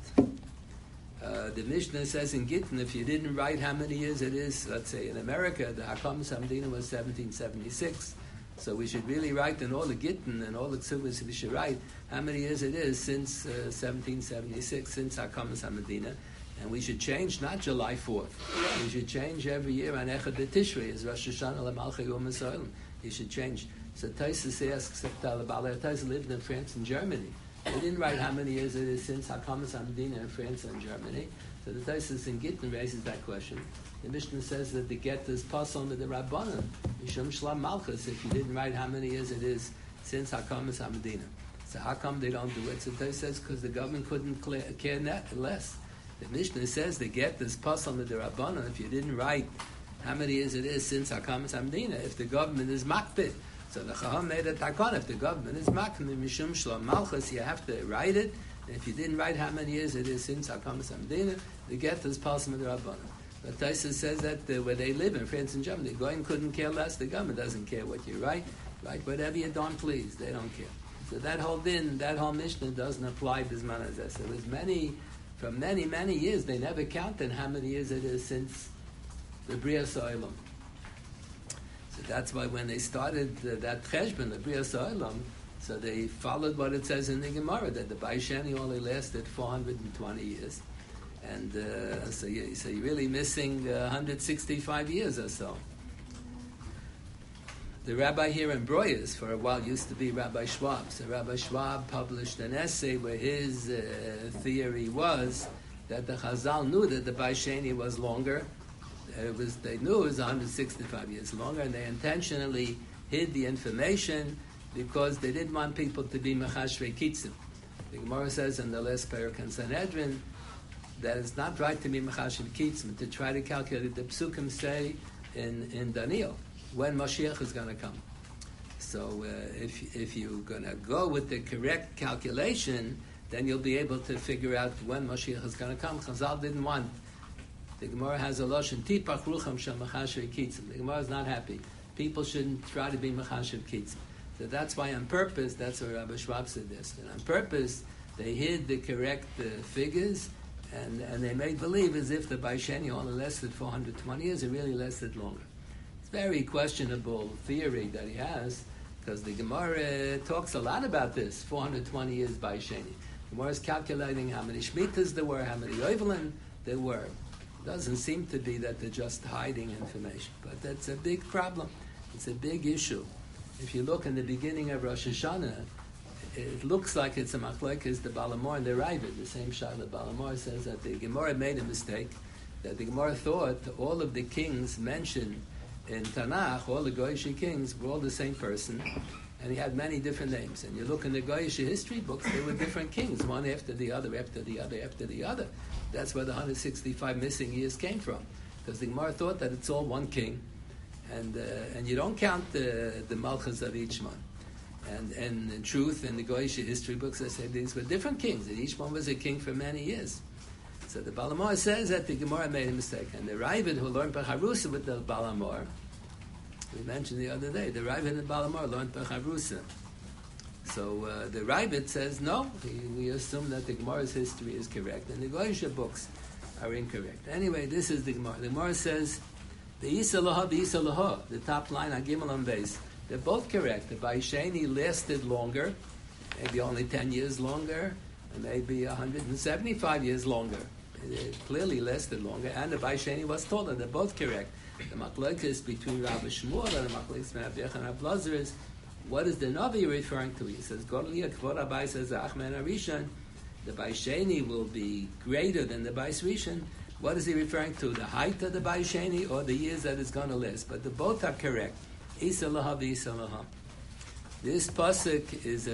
The Mishnah says in Gittin, if you didn't write how many years it is, let's say in America, the Hakamas HaMedina was 1776. So we should really write in all the Gittin and all the Ksubas, we should write how many years it is since 1776, since Hakamas HaMedina. And we should change not July 4th. We should change every year on Echad B'Tishrei, as Rosh Hashanah L'Malchi Umas Ha'olam. You should change. So Taisus asks, Taisus lived in France and Germany. They didn't write how many years it is since Hakamas HaMedina in France and Germany. So the Taisus in Gittin raises that question. The Mishnah says that the get is pasal with the Rabbanan. Mishum Shlam Malchus, if you didn't write how many years it is since Hakamas HaMedina. So how come they don't do it? So Taisus says because the government couldn't care less. The Mishnah says the get is pasal with the Rabbanan. If you didn't write how many years it is since Hakamas Hamdina, if the government is makpid. So the Chacham made a takon, if the government is makpid, Mishum Shlom Malchus, you have to write it, and if you didn't write how many years it is since Hakamas Hamdina, the get is Palsim Rabbanan. But Taisa says that where they live in France and Germany, the Goyim couldn't care less, the government doesn't care what you write whatever you don't please, they don't care. So that whole Mishnah doesn't apply Bisman Azes. It was for many years, they never counted how many years it is since the Brias Olam. So that's why when they started that Cheshbon, the Brias Olam, so they followed what it says in the Gemara, that the Baisheni only lasted 420 years. And so you're really missing 165 years or so. The rabbi here in Broyes, for a while, used to be Rabbi Schwab. So Rabbi Schwab published an essay where his theory was that the Chazal knew that the Baisheni was longer. They knew it was 165 years longer, and they intentionally hid the information because they didn't want people to be Mechashvei Kitzim. The Gemara says in the last parak in Sanhedrin that it's not right to be Mechashvei Kitzim, to try to calculate. The Psukim say in Daniel when Mashiach is going to come. So if you're going to go with the correct calculation, then you'll be able to figure out when Mashiach is going to come. Chazal didn't want. The Gemara has a lashon tipach rucham shel mechashev kitzim. The Gemara is not happy. People shouldn't try to be mechashev kitzim. So that's why on purpose, that's what Rabbi Schwab said this. And on purpose, they hid the correct figures, and they made believe as if the Baisheni only lasted 420 years. It really lasted longer. It's a very questionable theory that he has, because the Gemara talks a lot about this, 420 years Baisheni. The Gemara is calculating how many Shmitas there were, how many Yovelin there were. It doesn't seem to be that they're just hiding information, but that's a big problem. It's a big issue. If you look in the beginning of Rosh Hashanah, it looks like it's a machlekes, the Balamor and the Ravid. The same shah, the Balamor says that the Gemara made a mistake, that the Gemara thought all of the kings mentioned in Tanakh, all the Goyish kings were all the same person, and he had many different names. And you look in the Goyish history books, they were different kings, one after the other, after the other, after the other. That's where the 165 missing years came from, because the Gemara thought that it's all one king, and you don't count the malchus of each one. And in truth, in the Goyish history books, they say these were different kings, and each one was a king for many years. So the Balamor says that the Gemara made a mistake. And the Ravid who learned Becharusa with the Balamor, we mentioned the other day, the Ravid and the Balamor learned Becharusa. So the Ravid says, no, we assume that the Gemara's history is correct, and the Goyish books are incorrect. Anyway, this is the Gemara. The Gemara says, the Isa the top line on Gimel and Beis, they're both correct. The Baisheni lasted longer, maybe only 10 years longer, and maybe 175 years longer. It clearly lasted longer, and the Baisheni was taller. They're both correct. The machlokes between Rabbi Shmuel and the machlokes between Rabbi Yechon and Rabbi Lazar is, what is the Navi referring to? He says, Godliya Kvod Abai says, Achman Arishan, the Baisheni will be greater than the Bais Rishon. What is he referring to? The height of the Baisheni or the years that it's going to last? But both are correct. Isa Laha v'Isa Laha. This pasuk is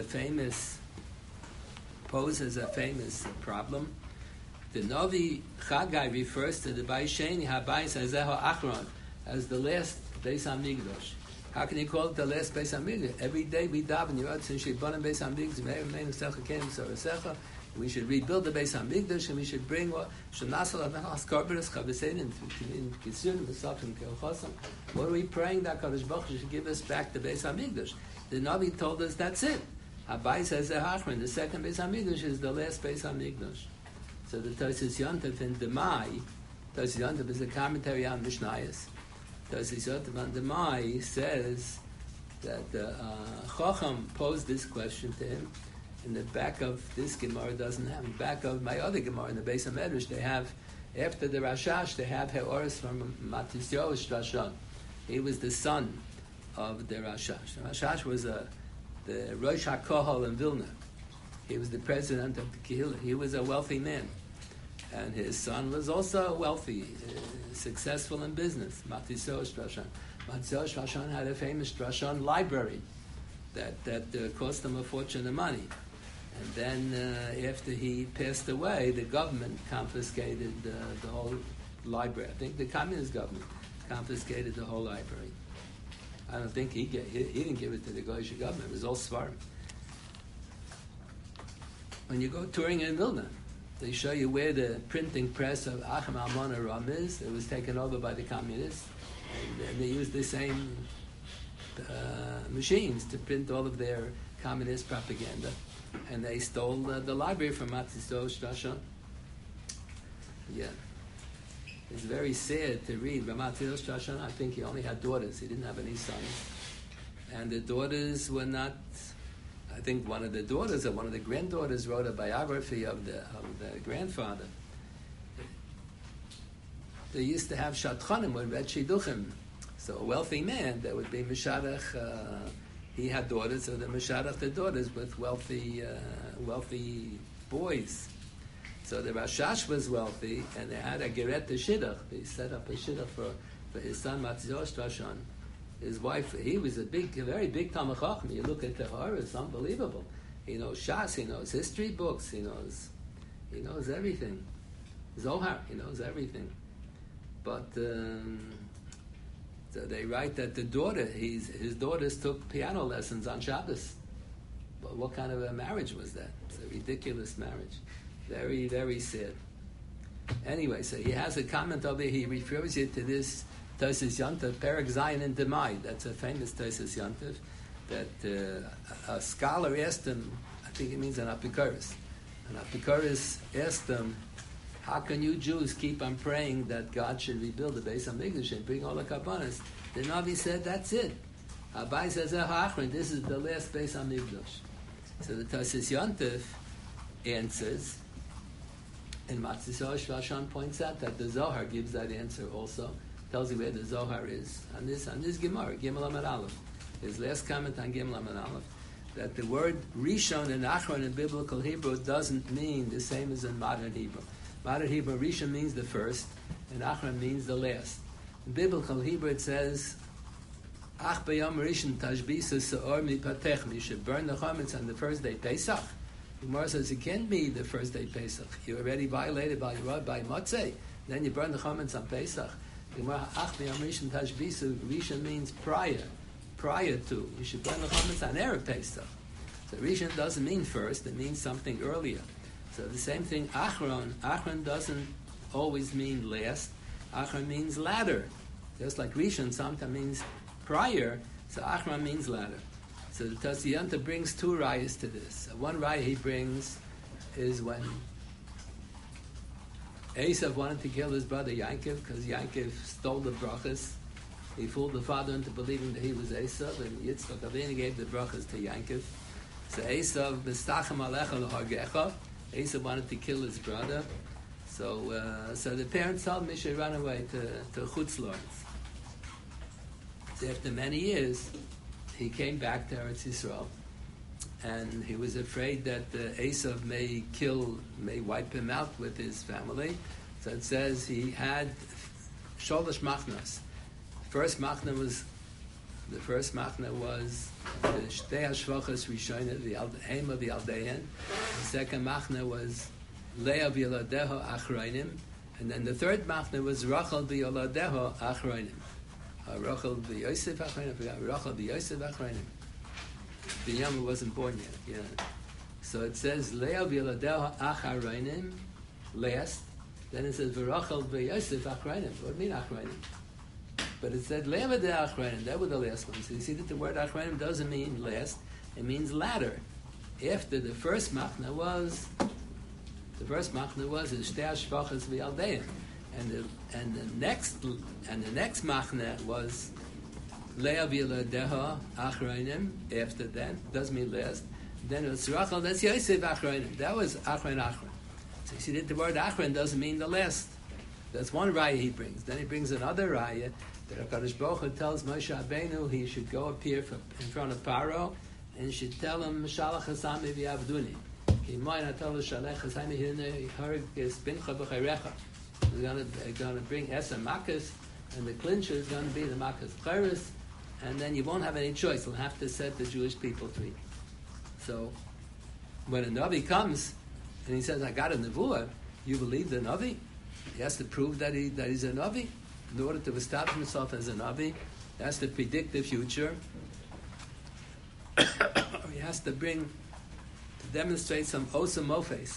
poses a famous problem. The Navi Chagai refers to the Baisheni Habayis Hazeho Achron as the last Beis Hamikdash. How can you call it the last Beis Hamikdash? Every day we daven Yerad since Shibbonim Beis Hamikdash Meir Meinu Secha Kenim Sorasecha. We should rebuild the Beis Hamikdash, and we should bring what Shanasal Avachas Karbaras Chavisein and Kisun V'Safim Keochosam. What are we praying that Kadosh Baruch Hu should give us back the Beis Hamikdash? The Navi told us that's it. Habayis Hazeho Achron. The second Beis Hamikdash is the last Beis Hamikdash. So the Tosis Yontif in Demai, Tosis Yontif is a commentary on Mishnayos. Tosis Yontif on Demai says that Chacham posed this question to him. In the back of this Gemara doesn't have. In the back of my other Gemara, in the Beis HaMedrash, they have, after the Rashash, they have Heoris from Matisyahu Strashon. He was the son of the Rashash. The Rashash was the Rosh HaKohol in Vilna. He was the president of the Kehillah. He was a wealthy man. And his son was also wealthy, successful in business. Matisyahu Strashon. Matisyahu Strashon had a famous Strashon library that cost him a fortune of money. And then after he passed away, the government confiscated the whole library. I think the communist government confiscated the whole library. I don't think he didn't give it to the Goyish government. It was all Svarim. When you go touring in Vilna, they show you where the printing press of Achim Almon Aram is. It was taken over by the communists, and they used the same machines to print all of their communist propaganda. And they stole the library from Matzis Strashon. Yeah. It's very sad to read. Matzis Strashon, I think he only had daughters. He didn't have any sons. And the daughters were not... I think one of the daughters or one of the granddaughters wrote a biography of the grandfather. They used to have Shatchanim with Red Shiduchim. So a wealthy man, that would be Meshadach... he had daughters, so the Meshadach, the daughters with wealthy boys. So the Rashash was wealthy, and they had a Geret Shidduch. They set up a Shidduch for his son Matzio Strashon. His wife, he was a very big Talmid Chacham. You look at the Torah, it's unbelievable. He knows Shas, he knows history books, he knows everything. Zohar, he knows everything. But so they write that the daughter, his daughters took piano lessons on Shabbos. But what kind of a marriage was that? It's a ridiculous marriage. Very, very sad. Anyway, so he has a comment over here. He refers you to this Tosas Yontif, Perek Zayin in Demai. That's a famous Tosas Yontif that a scholar asked him, I think it means an Apikoros. And Apikoros asked him, how can you Jews keep on praying that God should rebuild the Beis HaMikdash and bring all the Kabbanas? The Navi said, that's it. Abai says, this is the last Beis HaMikdash. So the Tosas Yontif answers, and Matzis Strashon points out that the Zohar gives that answer also. Tells you where the Zohar is. On this Gemara, Gimel Amud Aleph. His last comment on Gimel Amud Aleph, that the word Rishon and Achron in biblical Hebrew doesn't mean the same as in modern Hebrew. Modern Hebrew, Rishon means the first, and Achron means the last. In biblical Hebrew it says, Ach b'yom Rishon tashbisa se'or mipatech. You should burn the chametz on the first day, Pesach. The Gemara says it can't be the first day Pesach. You already violated by Motzei. Then you burn the chametz on Pesach. The Gemara, Ach b'yom Rishon tashbisa. Rishon means prior to. You should burn the chametz on Erev Pesach. So Rishon doesn't mean first; it means something earlier. So the same thing, Achron doesn't always mean last. Achron means latter. Just like Rishon sometimes means prior, so Achron means latter. So the Tosas Yontif brings two rayas to this. One raya he brings is when Esav wanted to kill his brother Yaakov because Yaakov stole the brachas. He fooled the father into believing that he was Esav, and Yitzchak Avinu gave the brachas to Yaakov. So Esav, Mistachem Alecha L'Hargecha, Esav wanted to kill his brother. So the parents told him he should run away to Chutz La'aretz. So after many years, he came back to Eretz Yisrael, and he was afraid that Esav may wipe him out with his family. So it says he had Sholosh Machnas. The first machna was the Shtei HaShvachos Rishona, the Hem of the Aldean. The second machna was Leah v'Yoladeho Achronim, and then the third machna was Rachel v'Yoladeho Achronim. Rachel v'Yosef Achronim. I forgot. Rachel v'Yosef Achronim. Binyamin wasn't born yet. Yeah. So it says Leah v'Yoladeho Achronim last. Then it says V'Rachel v'Yosef Achronim. What do you mean Achronim? But it said Leah v'Yoladeho Achronim. That were the last ones. So you see that the word Achronim doesn't mean last. It means latter. After the first machna was. The first machna was Shtei HaShvachos v'Yaldeim, and the next machna was Leah v'Yoladeho Achronim. After that, doesn't mean last. Then it was Rachel. That's Yosef Achronim. That was Achron. So you see that the word Achron doesn't mean the last. That's one raya he brings. Then he brings another raya that HaKadosh Baruch Hu tells Moshe Rabbeinu he should go appear in front of Paro and he should tell him Shalach Hasam v'Yavduni. He's going to bring Esa Makas, and the clincher is going to be the Makas Cheres, and then you won't have any choice. You'll have to set the Jewish people free. So, when a Navi comes, and he says, I got a Nevuah, you believe the Navi? He has to prove that he's a Navi. in order to establish himself as a Navi, he has to predict the future. He has to demonstrate some Osa Mofes.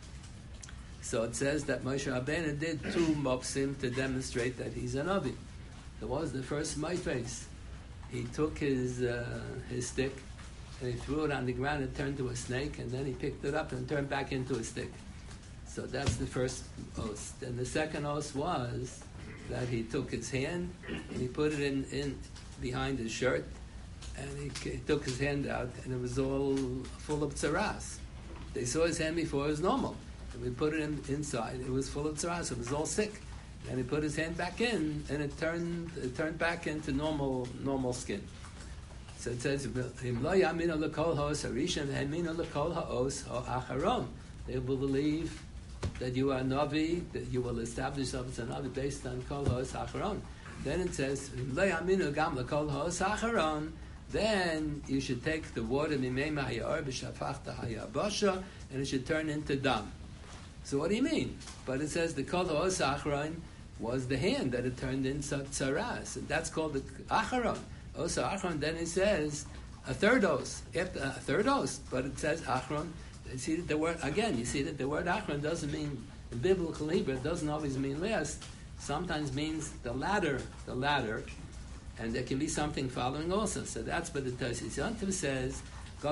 So it says that Moshe Rabbeinu did 2 Mopsim to demonstrate that he's a Navi. There was the first Mofes. He took his stick and he threw it on the ground and turned to a snake, and then he picked it up and turned back into a stick. So that's the first os. Then the second os was that he took his hand and he put it in behind his shirt, and he took his hand out, and it was all full of tzaras. They saw his hand before; it was normal. And we put it inside; it was full of tzaras. It was all sick. And he put his hand back in, and it turned back into normal skin. So it says, "Im lo yaminu lekol ha'os harishon, v'yaminu lekol ha'os ha'acharon." They will believe that you are Navi, that you will establish yourself as a Navi based on Kol Ha'os Hacharon. Then it says, Lo Yaminu Gam LeKol Ha'os Hacharon. Then you should take the water Mimei Ma'ayar B'Shafachta Hayabasha, and it should turn into dam. So what do you mean? But it says the Kol Ha'os Hacharon was the hand that it turned into tzaras, and that's called the Acharon. Os Hacharon. Then it says a third os, but it says Acharon. You see that the word again. You see that the word Achron doesn't mean in biblical Hebrew. It doesn't always mean last. Sometimes means the latter, and there can be something following also. So that's what the Tosis Yontiv says.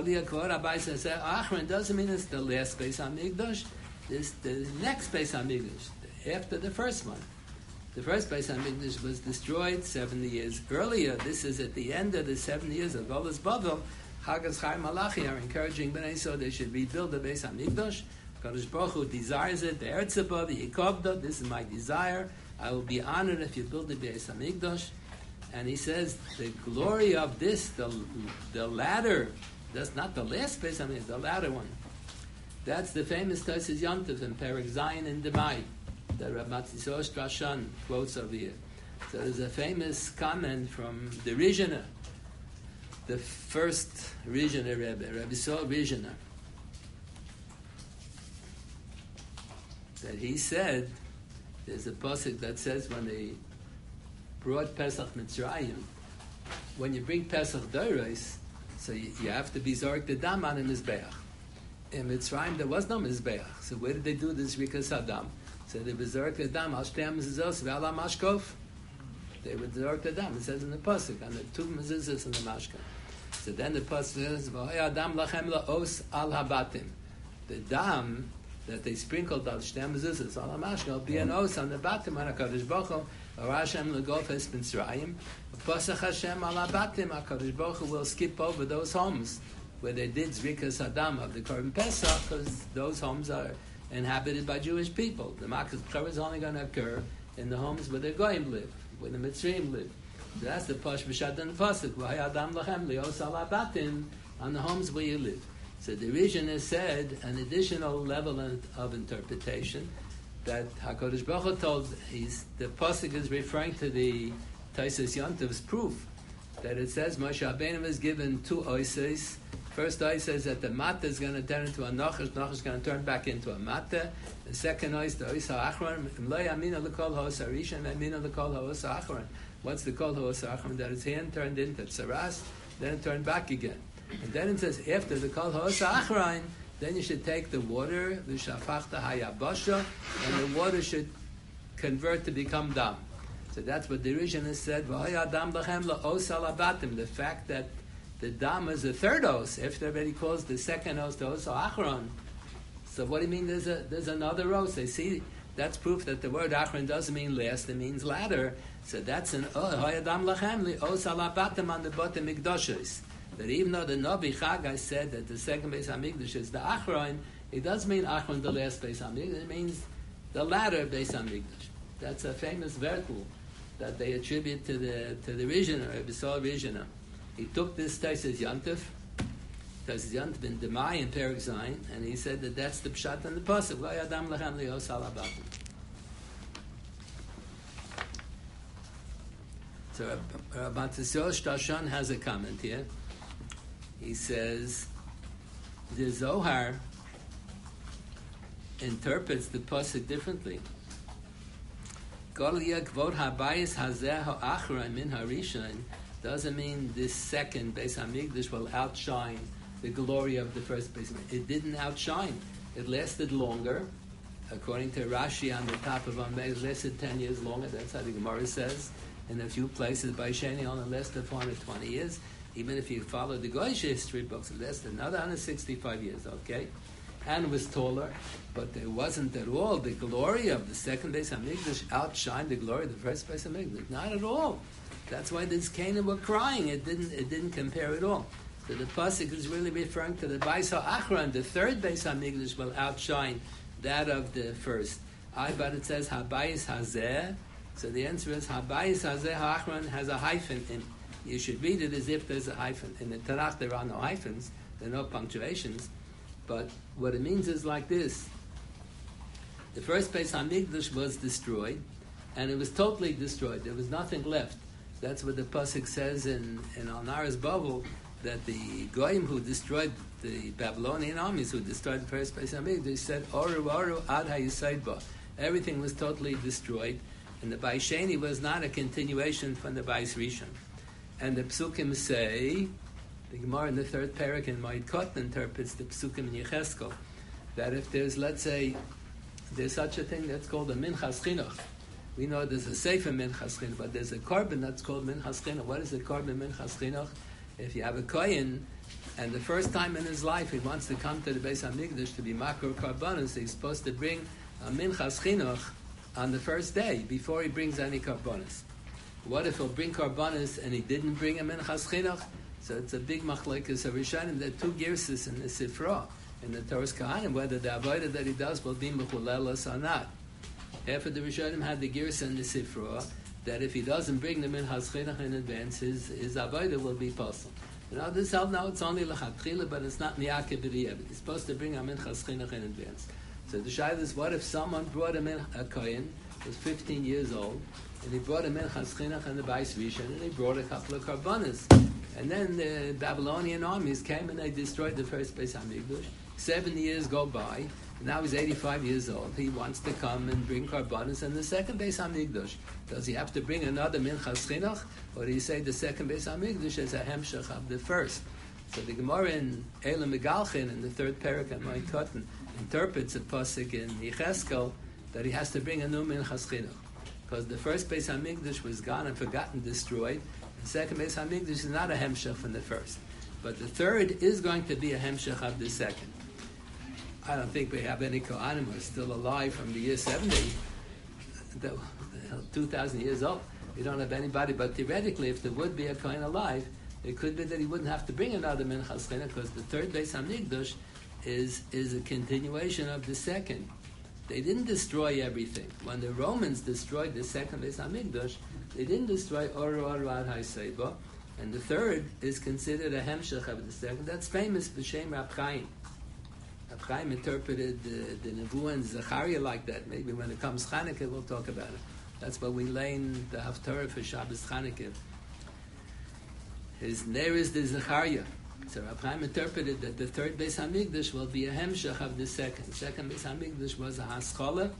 Achron doesn't mean it's the last Beis Hamikdash. It's the next Beis Hamikdash after the first one. The first Beis Hamikdash was destroyed 70 years earlier. This is at the end of the 70 years of Golas Bavel. Chagas Chai Malachi are encouraging Bnei Yisrael they should rebuild the Beis Hamikdash. Kadosh Baruch Hu desires it. The Erzabah, the Yikovda. This is my desire. I will be honored if you build the Beis Hamikdash. And he says the glory of this, the latter. That's not the last Beis Hamikdash, the latter one. That's the famous Tosis Yontiv in Perek Zayin in Demai that Rav Matzisor Strashan quotes over here. So there's a famous comment from the Rizhiner, the first Rizhiner Rebbe, Rabbi Saul Rizhiner, that he said, there's a pasuk that says when they brought Pesach Mitzrayim, when you bring Pesach Doros, so you have to be Zorek the Dam on a Mizbeach. In Mitzrayim there was no Mizbeach, so where did they do this Rikas Adam? So they were Zorek the Dam, Al Shtei Mezuzos, Ve'ala Mashkov. They would Zorek the Dam, it says in the pasuk, on the 2 mezuzos and the Mashkov. So then the pasuk says, "V'hoy Adam lachem la'os al habatim." The dam that they sprinkled al shtei mezuzos al hamashkal be an os on the batim on Hakadosh Baruch Hu. Arashem legofes Mitzrayim. Pasach Hashem al habatim. Hakadosh Baruch Hu will skip over those homes where they did zrikas Adam of the Korban Pesach, because those homes are inhabited by Jewish people. The Makas B'chor is only going to occur in the homes where the Goyim live, where the Mitzrayim live. So that's the Posh B'Shat and the Pasuk. V'hay Adam lachem li'os al habatim, on the homes where you live. So the Rishon has said an additional level of interpretation that HaKadosh Baruch Hu told. The pasuk is referring to the Tosis Yontiv's proof that it says Moshe Rabbeinu was given 2 oises. First ois says that the mata is going to turn into a nachash. Nachash is going to turn back into a mata. The second ois, the ois ha'achron, lo yamina l'kol ha'os harishon, yamina l'kol ha'os ha'achron. What's the kol ha'os ha'achron? That his hand turned into tzaras, then it turned back again. And then it says, after the kol ha'os ha'achron, then you should take the water, the shafachta hayabasha, and the water should convert to become dam. So that's what the Rishon has said, v'hoy adam lachem la'os al habatim. The fact that the dam is the third os, after everybody calls the second os the os ha'achron. So what do you mean there's another os? They see that's proof that the word achron doesn't mean last, it means latter. So that's an v'hoy adam lachem la'os al habatim on the bottom mikdashos. That even though the Navi Chagai said that the second Beis Hamikdash is the Achron, it does mean Achron the last Beis Hamikdash. It means the latter Beis Hamikdash. That's a famous verkel that they attribute to the Rizhiner, Rabbi Saul Rizhiner. He took this Tosis Yontiv in Demai in Perek Zayin, and he said that that's the pshat and the pasuk. Lo yadam lachem li'os al habatim. So Rabbi Tzisrael Shtashan has a comment here. He says, the Zohar interprets the pasuk differently. Golia Kvod Habayis Hazeh Ha'achron Min Harishon doesn't mean this second Beis Hamikdash will outshine the glory of the first Beis Hamikdash. It didn't outshine. It lasted longer. According to Rashi on the top of Ameh, it lasted 10 years longer. That's how the Gemara says. In a few places, by Sheni only lasted 420 years. Even if you follow the Goyish history books, it lasted another 165 years, okay? And was taller, but there wasn't at all the glory of the second Beis Hamikdash outshined the glory of the first Beis Hamikdash. Not at all. That's why these Canaan were crying. It didn't compare at all. So the pasuk is really referring to the Beis HaAchron, the third Beis Hamikdash will outshine that of the first. But it says Habayis Hazeh. So the answer is Habayis Hazeh HaAchron has a hyphen in. You should read it as if there's a hyphen. In the Tanakh there are no hyphens. There are no punctuations. But what it means is like this. The first Beis Hamikdash was destroyed, and it was totally destroyed. There was nothing left. That's what the pasuk says in Al-Naras Bavel, that the Goyim who destroyed the Babylonian armies, who destroyed the first Beis Hamikdash, said, Oru ad ha-yisaidba. Everything was totally destroyed, and the Beis Sheni was not a continuation from the Beis Rishon. And the Psukim say, the Gemara in the third parak in Moed Katan interprets the Psukim in Yecheskel, that if there's, let's say, there's such a thing that's called a Minchas Chinuch. We know there's a Sefer Minchas Chinuch, but there's a korban that's called Minchas Chinuch. What is the korban Minchas Chinuch? If you have a Kohen, and the first time in his life he wants to come to the Beis HaMikdash to be Makor Karbanos, he's supposed to bring a Minchas Chinuch on the first day, before he brings any Karbanos. What if he'll bring Karbanos and he didn't bring a Minchas Chinuch? So it's a big machlekes of Rishonim. There are two girses in the Sifra, in the Torah's Kahanim, whether the avodah that he does will be mechulelas or not. Half of the Rishonim had the girsa in the Sifra that if he doesn't bring the Minchas Chinuch in advance, his avodah will be possible. This held now it's only lechatchila, but it's not niyake b'di'evet. He's supposed to bring a Minchas Chinuch in advance. So the shayla is, what if someone brought a kohen, was 15 years old, and he brought a Minchas Chinuch and the Beis Rishon, and he brought a couple of karbanos. And then the Babylonian armies came and they destroyed the first Beis Hamikdash. 7 years go by, and now he's 85 years old. He wants to come and bring karbanos in the second Beis Hamikdash. Does he have to bring another Minchas Chinuch, or do you say the second Beis Hamikdash is a hemshech of the first? So the Gemara in Elam Megalchin, in the third parak in Moed Katan, interprets a pasuk in Yecheskel that he has to bring a new Minchas Chinuch, because the first Beis Hamikdash was gone and forgotten, destroyed. The second Beis Hamikdash is not a hemshech from the first, but the third is going to be a hemshech of the second. I don't think we have any Kohanim who are still alive from the year 70, 2,000 years old. We don't have anybody, but theoretically, if there would be a Kohen alive, it could be that he wouldn't have to bring another Minchas Chinuch, because the third Beis Hamikdash is a continuation of the second. They didn't destroy everything. When the Romans destroyed the second Beis Hamikdash, they didn't destroy Oru Ad HaSeiba, and the third is considered a hemshech of the second. That's famous b'shem Rab Chaim. Rab Chaim interpreted the Nevuah and Zechariah like that. Maybe when it comes Chanukah, we'll talk about it. That's what we lay in the Haftarah for Shabbos Chanukah. His name is the Zechariah. So Rab Chaim interpreted that the third Beis Hamikdash will be a hemshech of the second. The second Beis Hamikdash was a haskalah.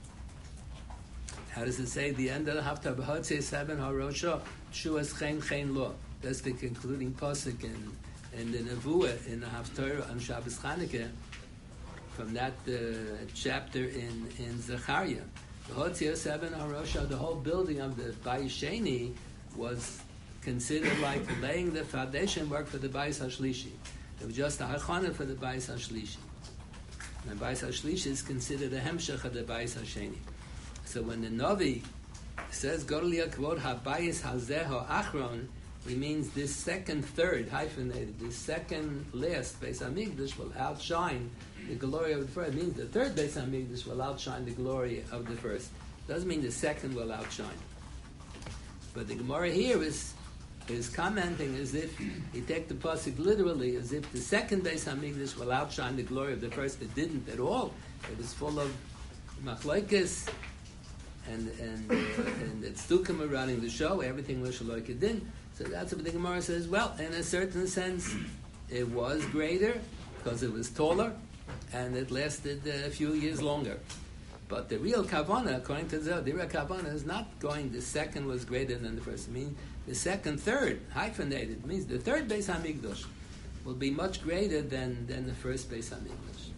How does it say? The end of the Haftarah, B'hotzei 7 HaRosha, Shuas Chen Chen Lo. That's the concluding pasuk in the Nevuah, in the Haftarah on Shabbos Chanukah, from that chapter in Zechariah. B'hotzei 7 HaRosha, the whole building of the Beis Sheni was considered like laying the foundation work for the Beis HaShlishi. It was just a hachana for the Beis HaShlishi. And the Beis HaShlishi is considered a hemshech of the Beis HaSheni. So when the Navi says Godlia Kvod HaBayis Hazeh HaAchron, it means this second, third, hyphenated, this second last Beis Hamikdash will outshine the glory of the first. It means the third Beis Hamikdash will outshine the glory of the first. It doesn't mean the second will outshine. But the Gemara here is commenting as if he take the pasuk literally, as if the second Beis Hamikdash will outshine the glory of the first. It didn't at all. It was full of machlokes, and the tzdukim were running the show. Everything was like it didn't. So that's what the Gemara says. Well, in a certain sense, it was greater because it was taller, and it lasted a few years longer. But the real kavana, according to the real kavana is not going. The second was greater than the first. It means the second, third hyphenated means the third Beis Hamikdash will be much greater than the first Beis Hamikdash.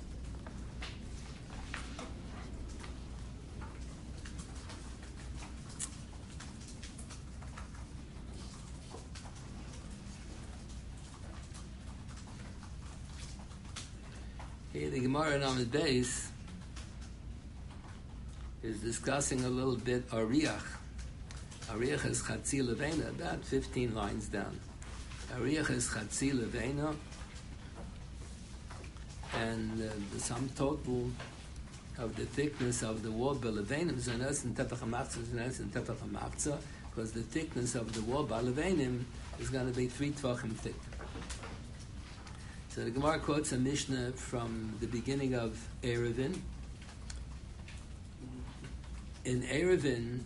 Here the Gemara in Amud Beis is discussing a little bit Ariach. Ariach is Chatzi Levena, about 15 lines down. Ariach is Chatzi Levena, and the sum total of the thickness of the wall by Levenim is an S and Tefach HaMachzah, because the thickness of the wall by Levenim is going to be 3 Tvachim thick. So the Gemara quotes a Mishnah from the beginning of Eruvin. In Eruvin,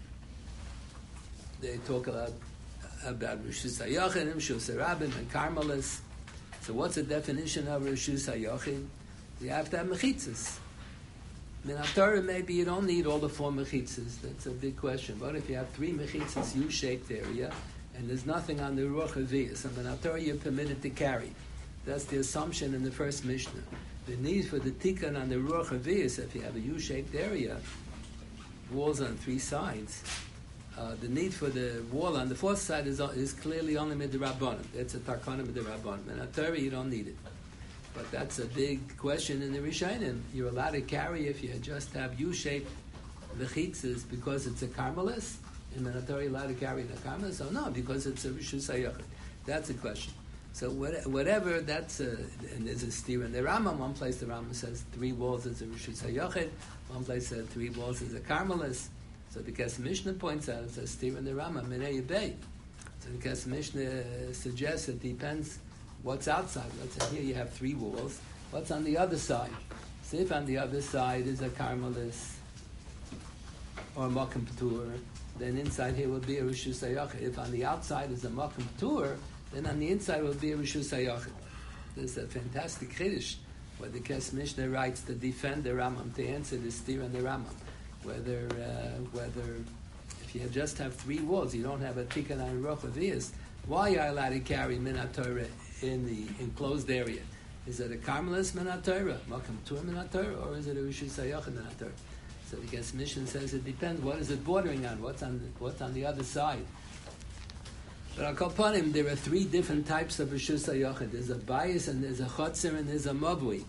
they talk about Rishus HaYachid, Rishus HaRabim, and Karmelis. So what's the definition of Rishus HaYachid? You have to have mechitzas. In Torah, maybe you don't need all the 4 mechitzas. That's a big question. But if you have 3 mechitzas, U-shaped area, and there's nothing on the Ruach HaViyah, so in Torah you're permitted to carry. That's the assumption in the first Mishnah. The need for the tikkun on the Ruach HaViyah, if you have a U-shaped area, walls on 3 sides, the need for the wall on the 4th side is clearly only midrabanan. It's a takana midrabanan. In Torah you don't need it. But that's a big question in the Rishonim. You're allowed to carry if you just have U-shaped mechitzas because it's a karmelis. In the Torah you're allowed to carry the karmelis? Or no, because it's a Rishus HaYachid. That's a question. So whatever, that's and there's a steer in the Rambam. One place the Rambam says 3 walls is a Rishus HaYachid. One place says 3 walls is a karmelis. So the Kes Mishnah points out, it says steer in the Rambam, Minei Yibei. So the Kes Mishnah suggests it depends what's outside. Let's say here you have 3 walls. What's on the other side? So if on the other side is a karmelis or a Makom P'tur, then inside here will be a Rishus HaYachid. If on the outside is a Makom P'tur, then on the inside will be a Rishus HaYachid. There's a fantastic Chiddush where the Kes Mishnah writes to defend the Rambam, to answer the steer in the Rambam. Whether if you just have 3 walls, you don't have a tikkun on Ruach HaViyah, why are you allowed to carry Minat Torah in the enclosed area? Is it a karmelis Minat Torah, Makom P'tur Minat Torah, or is it a Rishus HaYachid Minat Torah? So the Kes Mishnah says it depends. What is it bordering on? What's on the other side? But I'll call upon him. There are 3 different types of Rishus HaYachid. There's a bayis, and there's a chotzer, and there's a mavui.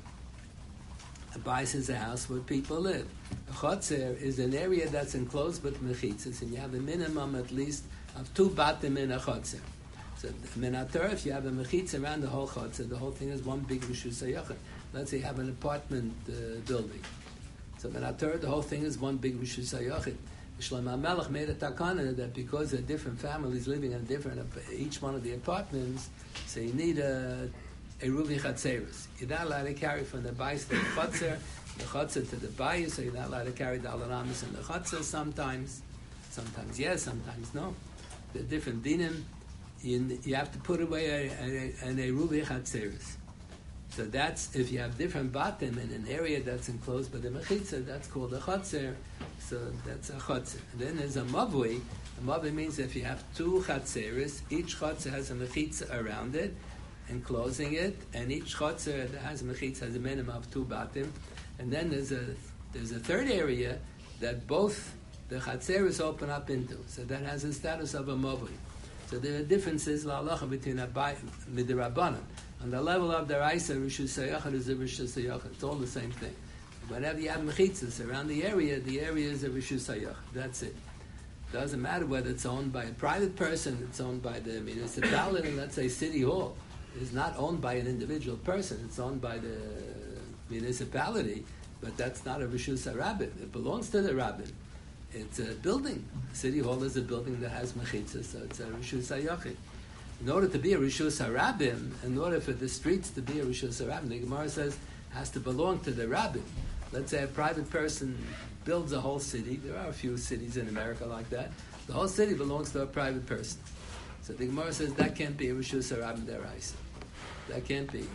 A bayis is a house where people live. A chotzer is an area that's enclosed with mechitzas, and you have a minimum at least of 2 batim in a chotzer. So Minat Torah, if you have a mechitza around the whole chotzer, the whole thing is one big Rishus HaYachid. Let's say you have an apartment building. So Minat Torah, the whole thing is one big Rishus HaYachid. Shlomo HaMelech made a takana that because there are different families living in each one of the apartments, so you need a ruvi chatzeris. You're not allowed to carry from the bayis to the chotzer to the bayis, so you're not allowed to carry the alaramis and the chotzer sometimes. Sometimes yes, sometimes no. There are different dinim. You have to put away an ruvi chatzeris. So that's, if you have different batim in an area that's enclosed by the mechitza, that's called a chotzer. So that's a chotzer. And then there's a mavui. A mavui means if you have 2 chatzeres, each chotzer has a mechitza around it, enclosing it, and each chotzer that has a mechitza has a minimum of 2 batim. And then there's a third area that both the chatzeres open up into. So that has the status of a mavui. So there are differences la'alacha between a midrabanan. On the level of the Raisa, Rishus HaYachid is a Rishus HaYachid. It's all the same thing. Whenever you have mechitzas around the area is a Rishus HaYachid. That's it. Doesn't matter whether it's owned by a private person, it's owned by the municipality. Let's say City Hall is not owned by an individual person. It's owned by the municipality, but that's not a Rishus HaRabim. It belongs to the Rabbin. It's a building. City Hall is a building that has mechitzas, so it's a Rishus HaYachid. In order to be a Rishus HaRabim, in order for the streets to be a Rishus HaRabim, the Gemara says has to belong to the Rabbim. Let's say a private person builds a whole city. There are a few cities in America like that. The whole city belongs to a private person. So the Gemara says that can't be a Rishus HaRabim deraisa. That can't be.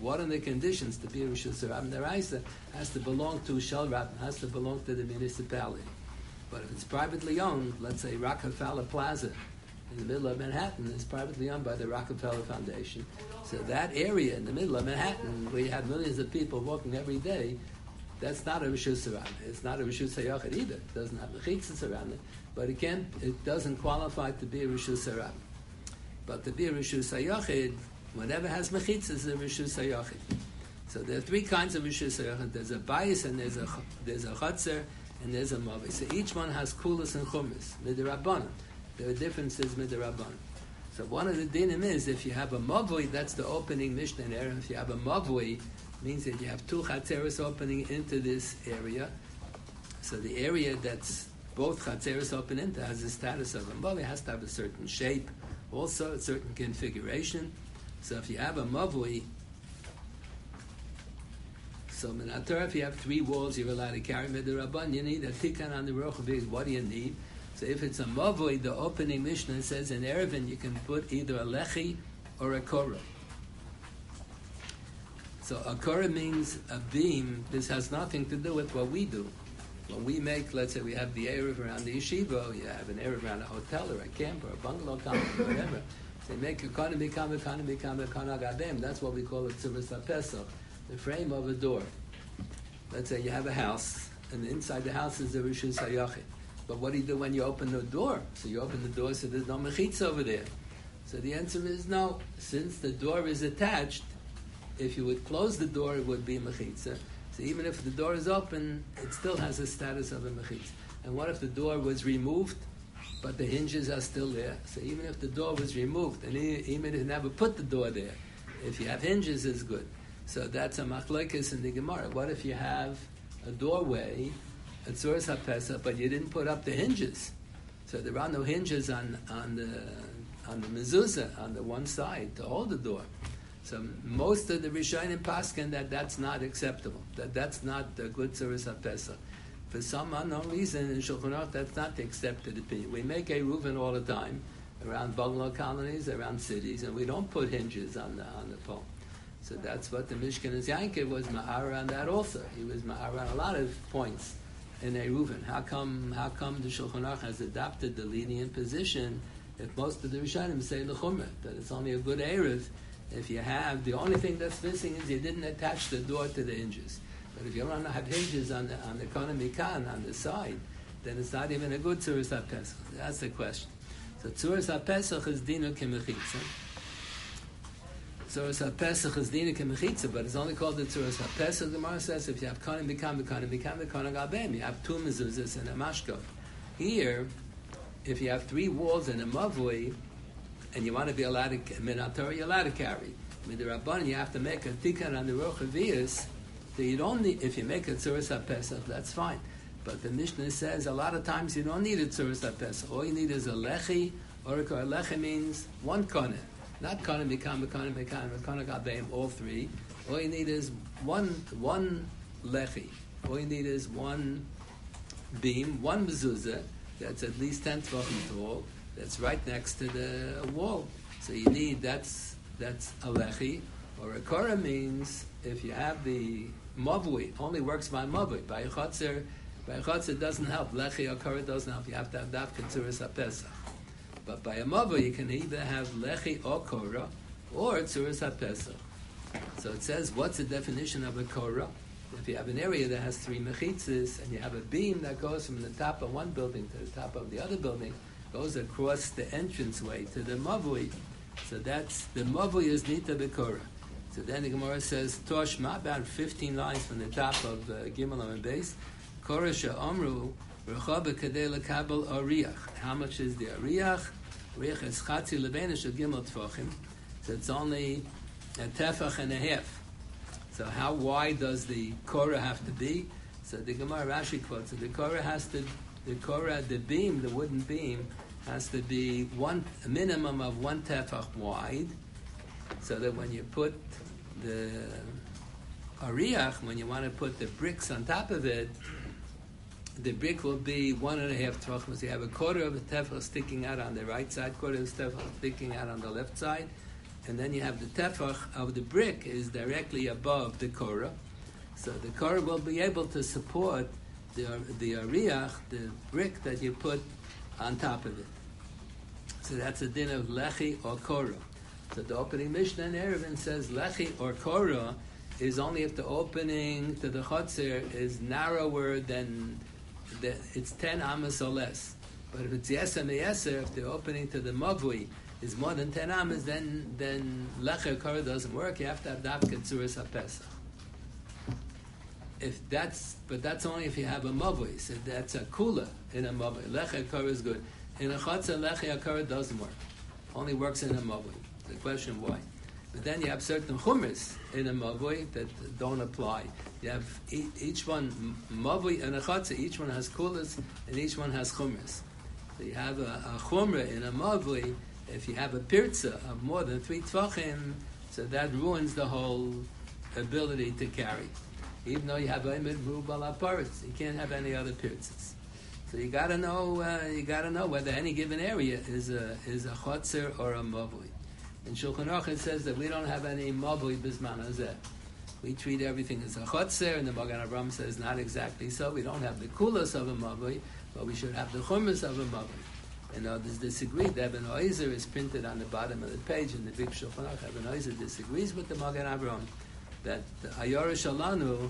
what are the conditions to be a Rishus Rabban Deraisa? Has to belong to Shel Rabban, has to belong to the municipality. But if it's privately owned, let's say Rockefeller Plaza in the middle of Manhattan is privately owned by the Rockefeller Foundation. So that area in the middle of Manhattan, where you have millions of people walking every day, that's not a Rishus Rabban. It's not a Rishus Hayachid either. It doesn't have mechitzas around it, but it doesn't qualify to be a Rishus Rabban. But to be a Rishus Hayachid, whatever has mechitzas is a Rishus Hayachid. So there are three kinds of Rishus Hayachid. There's a bayis, and there's a chotzer, and there's a mavi. So each one has kulas and chumas, midrabanan. There are differences midrabanan. So one of the dinim is if you have a mavui, that's the opening Mishnah area. If you have a mavui, means that you have two chatzeros opening into this area. So the area that's both chatzeros open into has the status of a mavui. It has to have a certain shape, also a certain configuration. So if you have a mavui, so minator, if you have three walls, you're allowed to carry midrabanan. You need a tikkun on the rochav. What do you need? So if it's a mavui, the opening Mishnah says in Erevin you can put either a lechi or a korah. So a korah means a beam. This has nothing to do with what we do. When we make, let's say we have the Erev around the yeshiva, you have an Erev around a hotel or a camp or a bungalow complex or whatever. They make economy, that's what we call it tzuvas HaPesach, the frame of a door. Let's say you have a house, and inside the house is the Rishus Hayachid. But what do you do when you open the door? So you open the door so there's no mechitza over there. So the answer is no. Since the door is attached, if you would close the door, it would be mechitza. So even if the door is open, it still has a status of a mechitza. And what if the door was removed, but the hinges are still there? So even if the door was removed, and even if you never put the door there, if you have hinges, it's good. So that's a machlokes in the Gemara. What if you have a doorway, a tzuras HaPesach, but you didn't put up the hinges? So there are no hinges on the mezuzah, on the one side, to hold the door. So most of the Rishonim paskin that's not acceptable, that's not a good tzuras HaPesach. For some unknown reason in Shulchan Aruch, that's not the accepted opinion. We make a Reuven all the time around bungalow colonies, around cities, and we don't put hinges on the pole. So that's what the Mishkan Yankov was ma'ara on that also. He was ma'ara on a lot of points in a Reuven. How come the Shulchan Aruch has adopted the lenient position if most of the Rishonim say l'chumrah, that it's only a good erev if you have, the only thing that's missing is you didn't attach the door to the hinges. But if you don't have hinges on the economy kan, on the side, then it's not even a good tzuras HaPesach. That's the question. So tzuras HaPesach is dinu k'mechitza. Tzuras HaPesach is dinu k'mechitza, but it's only called the tzuras HaPesach. The Gemara says if you have konim b'kam, you have two mezuzahs and a mashkov. Here, if you have three walls and a mavui, and you want to be allowed to, minator, you're allowed to carry. Midrabanan, you have to make a tikkun on the rochavias. So you don't need, if you make a tzuras HaPesach, that's fine. But the Mishnah says a lot of times you don't need a tzuras HaPesach. All you need is a lechi, or a lechi means one kohen. Not kohen, bekam, gabeim, all three. All you need is one lechi. All you need is one beam, one mezuzah, that's at least 10 tefachim tall, that's right next to the wall. So you need, that's a lechi, or a korah means if you have the mavui, only works by mavui. By a chotzer doesn't help. Lechi or korah doesn't help. You have to have dafka tzuras HaPesach. But by a mavui, you can either have lechi or korah, or tzuras HaPesach. So it says, what's the definition of a korah? If you have an area that has three mechitzas, and you have a beam that goes from the top of one building to the top of the other building, goes across the entranceway to the mavui. So that's, the mavui is nita b'korah. So then the Gemara says, Toshma, about 15 lines from the top of Gimel and base, Korah she'omru, Recha b'kadei lekabel ariach. How much is the ariach? Ariach is chatzi lebeina shel gimel tefachim. So it's only a tefach and a half. So how wide does the Korah have to be? So the Gemara Rashi quotes, so the beam, the wooden beam, has to be a minimum of one tefach wide, so that when you put the ariach, when you want to put the bricks on top of it, the brick will be 1.5 tefachim. So you have a quarter of a tefach sticking out on the right side, quarter of a tefach sticking out on the left side, and then you have the tefach of the brick is directly above the korah. So the korah will be able to support the ariach, the brick that you put on top of it. So that's a din of lechi or korah. So the opening Mishnah in Eruvin says lechi or korah is only if the opening to the chotzer is narrower than it's 10 amas or less. But if it's yeser meyeser, if the opening to the mavui is more than 10 amas, then lechi or korah doesn't work. You have to have dafka tzuras hapesach. But that's only if you have a mavui. So that's a kula in a mavui. Lechi or korah is good. In a chotzer, lechi or korah doesn't work. Only works in a mavui. The question why? But then you have certain chumras in a mavui that don't apply. You have each one mavui and a chotzer. Each one has kulas and each one has chumras. So you have a chumra in a mavui. If you have a pirza of more than 3 tvachim, so that ruins the whole ability to carry. Even though you have Oimid Rubal Aparitz, you can't have any other pirzas. So you got to know whether any given area is a chotzer or a mavui. In Shulchan Aruch it says that we don't have any mavui bisman hazeh. We treat everything as a chotzer, and the Magen Avraham says not exactly so. We don't have the kulas of a mavui, but we should have the chumas of a mavui. And others disagree. The Eben Oizer is printed on the bottom of the page in the big Shulchan Aruch. Eben Oizer disagrees with the Magen Avraham that the Ayorish Alanu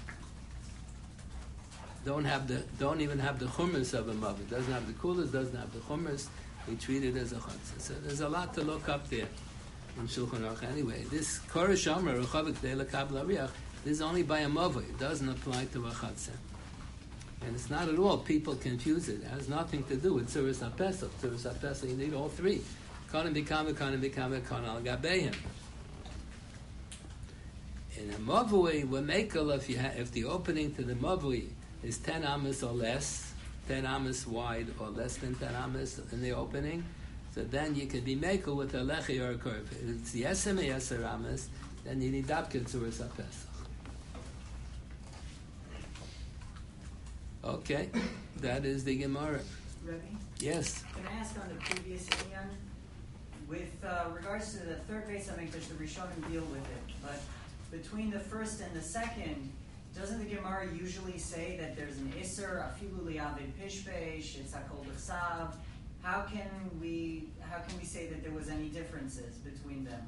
don't even have the chumas of a mavui. Doesn't have the kulas, doesn't have the chumas. We treat it as a chotzer. So there's a lot to look up there in Shulchan Aruch. Anyway, this Korah Shomer Rechavik De Lekabel Ariach, this is only by a mavui. It doesn't apply to a chotzer. And it's not at all. People confuse it. It has nothing to do with Tzuras HaPesach. Tzuras HaPesach, you need all three. Konim B'Kama, Konim Al Gabeim. In a mavui, we're makel if the opening to the mavui is 10 amas or less, 10 amas wide or less than 10 amas in the opening, so then you can be makel with a lechi or a korah. If it's yeser amas, then you need dafka tzuras hapesach. Okay, that is the Gemara. Rebbe? Yes. Can I ask on the previous inyan, with regards to the third base of English, the Rishonim deal with it, but between the first and the second, doesn't the Gemara usually say that there's an Isser, afilu li'avid pishpeish, it's hakol b'chsav? How can we say that there was any differences between them?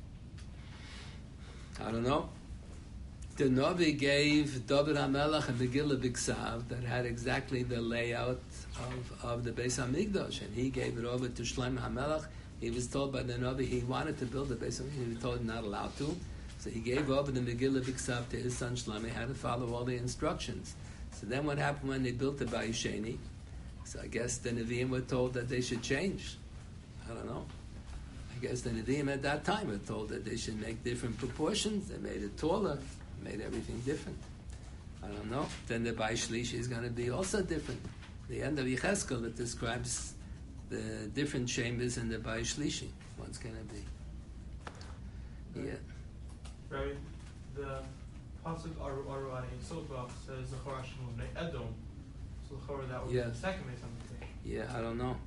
I don't know. The Navi gave David HaMelech a Megillah B'Ksav that had exactly the layout of the Beis HaMikdash, and he gave it over to Shlomo HaMelech. He was told by the Navi he wanted to build the Beis HaMikdash. He was told not allowed to. So he gave over the Megillah B'Ksav to his son Shlomo. He had to follow all the instructions. So then what happened when they built the Bayis Sheni? So I guess the Nevi'im were told that they should change. I don't know. I guess the Nevi'im at that time were told that they should make different proportions. They made it taller, made everything different. I don't know. Then the Bayis Shlishi is going to be also different. The end of Yecheskel that describes the different chambers in the Bayis Shlishi. What's going to be? Yeah. Right, the pasuk Aru Ani Sofa says the Chorashim of Edom, so the Chor that would be the second Beis Hamikdash. Yeah, I don't know.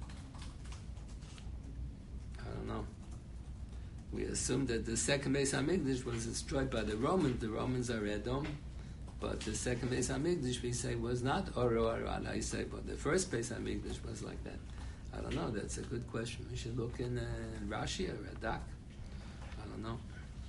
We assume that the second Beis Hamikdash was destroyed by the Romans. The Romans are Edom, but the second Beis Hamikdash we say was not Aru Ani. I say, but the first Beis Hamikdash was like that. I don't know. That's a good question. We should look in Rashi or Radak. I don't know.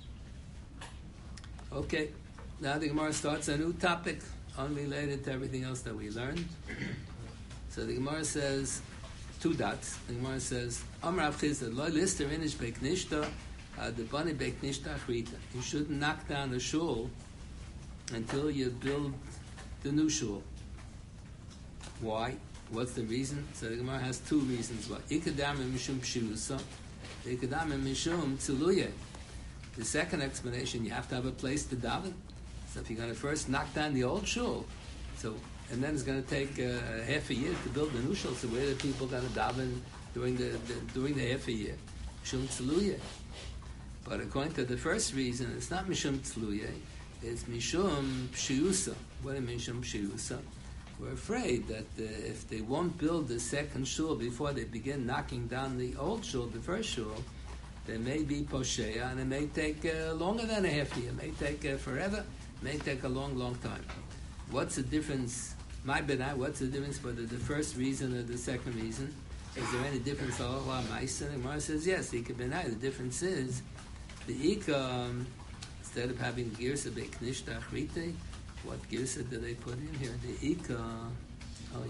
Okay, now the Gemara starts a new topic unrelated to everything else that we learned. So the Gemara says, 2 dots. The Gemara says, Amar Rav Chisda, Lo lister inish beiknishta, the bani beiknishta achrita. You shouldn't knock down a shul until you build the new shul. Why? What's the reason? So the Gemara has 2 reasons why. Ikadam mishum pshirusa, ikadam mishum tziluye. The second explanation, you have to have a place to daven. So if you're going to first knock down the old shul, and then it's going to take half a year to build the new shul, so where are the people going to daven during the half a year? Mishum tzluye. But according to the first reason, it's not mishum tzluye, it's mishum pshiusa. What is mishum pshiusa? We're afraid that if they won't build the second shul before they begin knocking down the old shul, the first shul, There may be Poshea, and it may take longer than a half year. It may take forever. It may take a long, long time. What's the difference? What's the difference for the first reason or the second reason? Is there any difference? Allah Ma'isa? The Gemara says yes. Ika benai. The difference is the Ika, instead of having Girsa Beknishta Achrite, what Girsa do they put in here? The Ika. Oh,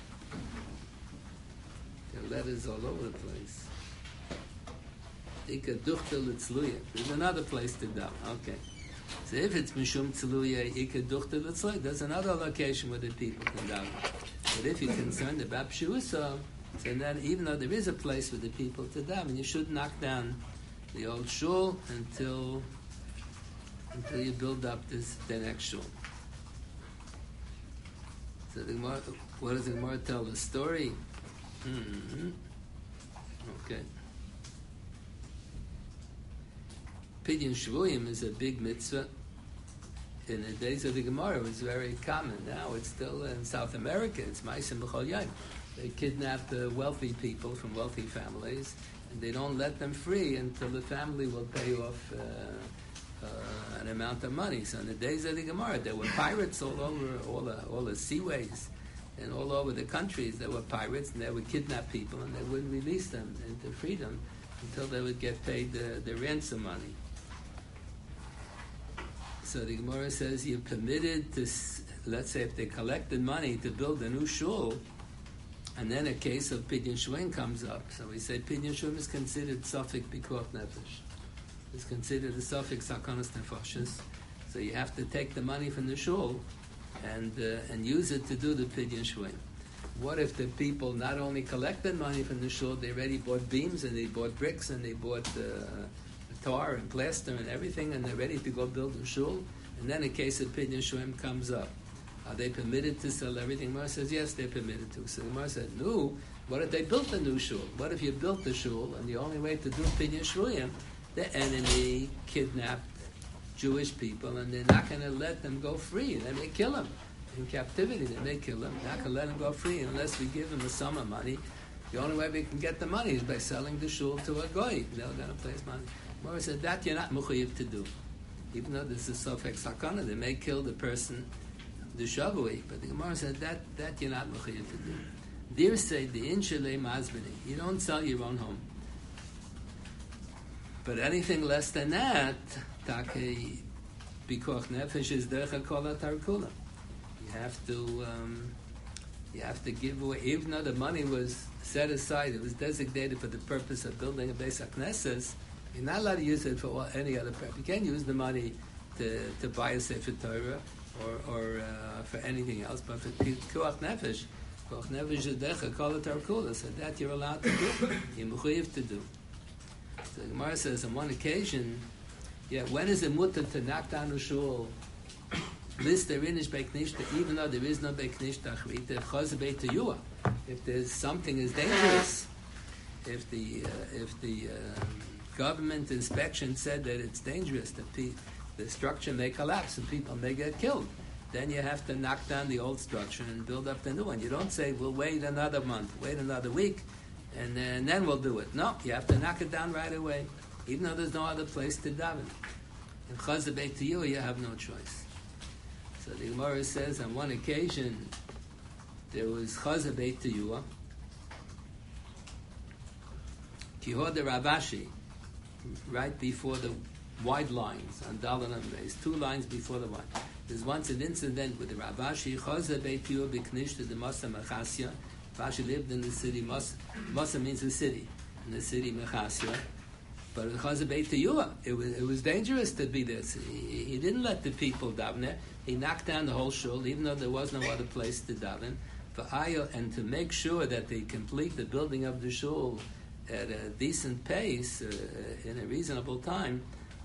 there are letters all over the place. Ika Duchta Litzluya. There's another place to daven. Okay. So if it's Mishum Tzluya, Ika Duchta Litzluya, there's another location where the people can daven. But if you're concerned about Pshusa, so then even though there is a place for the people to daven, you should knock down the old shul until you build up the next shul. So the Gemara, what does the Gemara tell? The story? Okay. Pidyon Shvuyim is a big mitzvah. In the days of the Gemara, it was very common. Now it's still in South America. It's Ma'asim B'chol Yom. They kidnap the wealthy people from wealthy families, and they don't let them free until the family will pay off an amount of money. So in the days of the Gemara, there were pirates all over all the seaways and all over the countries. There were pirates, and they would kidnap people, and they wouldn't release them into freedom until they would get paid the ransom money. So the Gemara says you're permitted to, let's say if they collected money to build a new shul, and then a case of Pidyon Shvuyim comes up. So we say Pidyon Shvuyim is considered Safek Pikuach Nefesh. It's considered a Safek Sakonas Nefashis. So you have to take the money from the shul and use it to do the Pidyon Shvuyim. What if the people not only collected money from the shul, they already bought beams and they bought bricks and they bought tar and plaster and everything, and they're ready to go build a shul, and then a case of Pidyon Shvuyim comes up. Are they permitted to sell everything? Gemara says yes, they're permitted to. So Gemara said, no, what if they built a new shul? What if you built the shul, and the only way to do Pidyon Shvuyim, the enemy kidnapped Jewish people, and they're not going to let them go free. They may kill them in captivity. They may kill them. They're not going to let them go free unless we give them a sum of money. The only way we can get the money is by selling the shul to a goy. They're going to place money. Gemara said that you're not mechuyev to do, even though this is sofek sakana. They may kill the person, the shavui, but the Gemara said that you're not mechuyev to do. Dear say the inshale mazbini. You don't sell your own home, but anything less than that, take pikuach nefesh is derech kol tarkula. You have to give away, even though the money was set aside, it was designated for the purpose of building a Beis HaKnesses. You're not allowed to use it for any other purpose. You can't use the money to buy a Sefer Torah or for anything else, but for Pikuach Nefesh is Decha, Kol HaTarkula, so that you're allowed to do. You're mechuyev to do. So the Gemara says on one occasion, when is it mutter to knock down a shul? List there in is Beknishta, even though there is no Beknishta Achrita, Chaz Beit Teyuah. If there's something is dangerous, if the government inspection said that it's dangerous, that the structure may collapse and people may get killed, then you have to knock down the old structure and build up the new one. You don't say, we'll wait another month, wait another week, and then we'll do it. No, you have to knock it down right away, even though there's no other place to daven. In Chaz Beit Teyuah, you have no choice. So the Gemara says on one occasion there was Chaz Beit Teyuah, Kihod Ravashi, right before the wide lines on Dalan and Beis, 2 lines before the wide. There's once an incident with the Ravashi. Chaz Beit Teyuah b'Knishta the Masa Mechasya. Rashi lived in the city. Masa means the city, in the city Mechasya. But Chaz Beit Teyuah, it was dangerous to be there. So he didn't let the people daven there. He knocked down the whole shul, even though there was no other place to daven. And to make sure that they complete the building of the shul at a decent pace, in a reasonable time,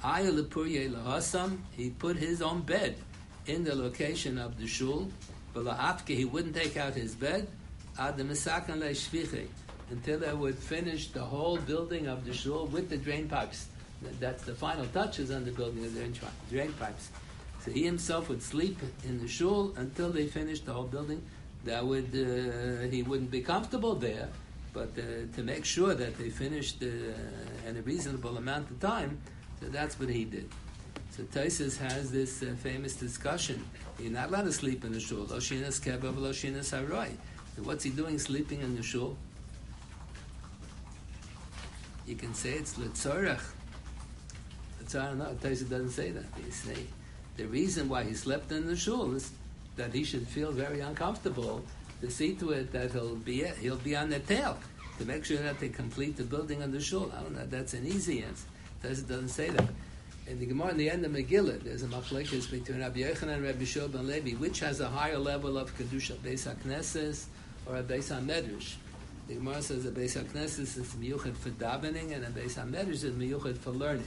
he put his own bed in the location of the shul. He wouldn't take out his bed until they would finish the whole building of the shul with the drain pipes. That's the final touches on the building of the drain pipes. So he himself would sleep in the shul until they finished the whole building. He wouldn't be comfortable there, But to make sure that they finished in a reasonable amount of time, so that's what he did. So Tosfos has this famous discussion. You're not allowed to sleep in the shul. Lo shinas kebav, lo shinas haroi. So what's he doing sleeping in the shul? You can say it's letzorach. Letzorach, no, Tosfos doesn't say that. He say the reason why he slept in the shul is that he should feel very uncomfortable to see to it that he'll be on their tail to make sure that they complete the building of the shul. I don't know. That's an easy answer. Tosfos doesn't say that. In the Gemara, in the end of Megillah, there's a machlekes between Rabbi Yochanan and Rabbi Yehoshua ben Levi, which has a higher level of kedusha, Beis HaKnesses or a Beis HaMedrash. The Gemara says a Beis HaKnesses is miyuchad for davening, and a Beis HaMedrash is miyuchad for learning.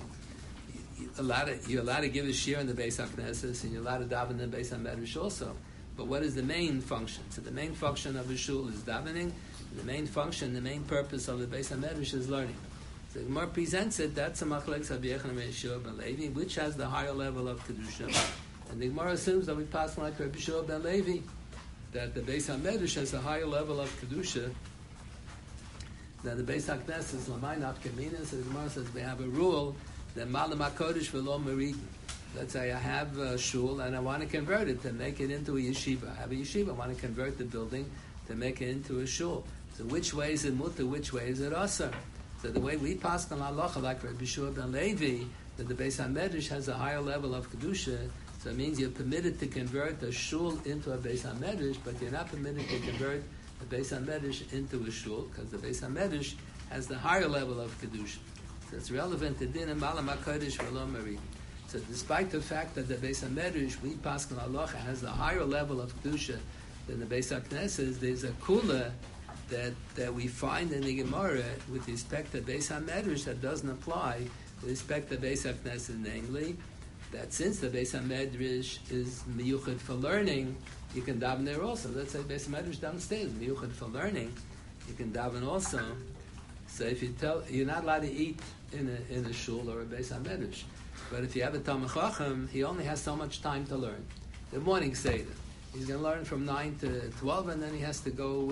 You're allowed to give a shir in the Beis HaKnesses, and you're allowed to daven in the Beis HaMedrash also. But what is the main function? So the main function of a shul is davening. The main function, the main purpose of the Beis HaMedrash is learning. So the Gemara presents it, that's a machlekes Rabbi Yochanan and Yehoshua ben Levi, which has the higher level of kedusha. And the Gemara assumes that we pass like Rabbi Yehoshua ben Levi, that the Beis HaMedrash has a higher level of kedusha than the Beis HaKnesses, Lamai Nafkamina. So the Gemara says we have a rule that Malam HaKodesh v'lo merid. Let's say I have a shul and I want to convert it to make it into a yeshiva. I have a yeshiva, I want to convert the building to make it into a shul. So which way is it mutter, which way is it asar? So the way we pass on halacha, like Rabbi Yehoshua ben Levi, that the Beis HaMedrash has a higher level of kedusha, so it means you're permitted to convert a shul into a Beis HaMedrash, but you're not permitted to convert a Beis HaMedrash into a shul, because the Beis HaMedrash has the higher level of kedusha. So it's relevant to din and malam hakodesh v'lo merid. So despite the fact that the Beis HaMedrash, we pass on halacha, has a higher level of kedusha than the Beis HaKnesses, there's a kula that we find in the Gemara with respect to Beis HaMedrash that doesn't apply with respect to Beis HaKnesses, namely that since the Beis HaMedrash is miyuchad for learning, you can daven there also. Let's say Beis HaMedrash downstairs, miyuchad for learning, you can daven also. So if you're not allowed to eat in a shul or a Beis HaMedrash, but if you have a Talmid Chacham, he only has so much time to learn. The morning Seder, he's going to learn from 9 to 12, and then he has to go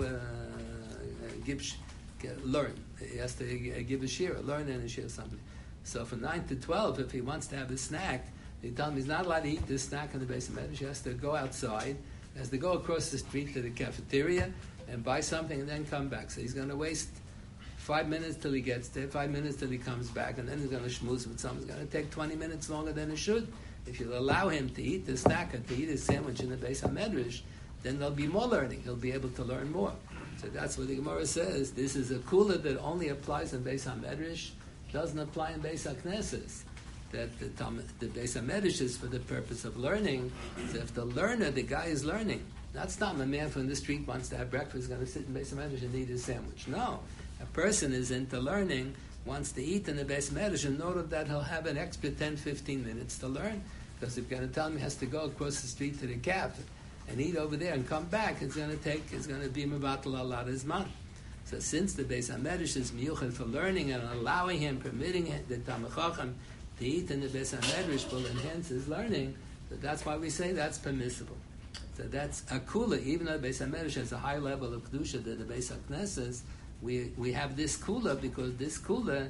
learn. He has to give a shir, learn and a shir something. So from 9 to 12, if he wants to have a snack, they tell him he's not allowed to eat this snack in the Beis HaMedrash. He has to go outside, he has to go across the street to the cafeteria and buy something and then come back. So he's going to waste 5 minutes till he gets there, 5 minutes till he comes back, and then he's going to schmooze with something. It's going to take 20 minutes longer than it should. If you allow him to eat the snack or to eat a sandwich in the Beis HaMedrash, then there'll be more learning. He'll be able to learn more. So that's what the Gemara says. This is a kula that only applies in Beis HaMedrash, doesn't apply in Beis HaKnesses. That the Beis HaMedrash is for the purpose of learning. So if the learner, the guy is learning, that's not a man from the street wants to have breakfast, is going to sit in Beis HaMedrash and eat his sandwich. No. A person is into learning, wants to eat in the Beis HaMedrash, in order that he'll have an extra 10-15 minutes to learn. Because if you're going to tell him he has to go across the street to the cafe and eat over there and come back, it's going to be mevatel a lot of his money. So since the Beis HaMedrash is miyuchad for learning and allowing him, permitting the Talmid Chacham to eat in the Beis HaMedrash will enhance his learning, so that's why we say that's permissible. So that's a kula, even though the Beis HaMedrash has a high level of kedusha than the Beis HaKnesses, we have this kula because this kula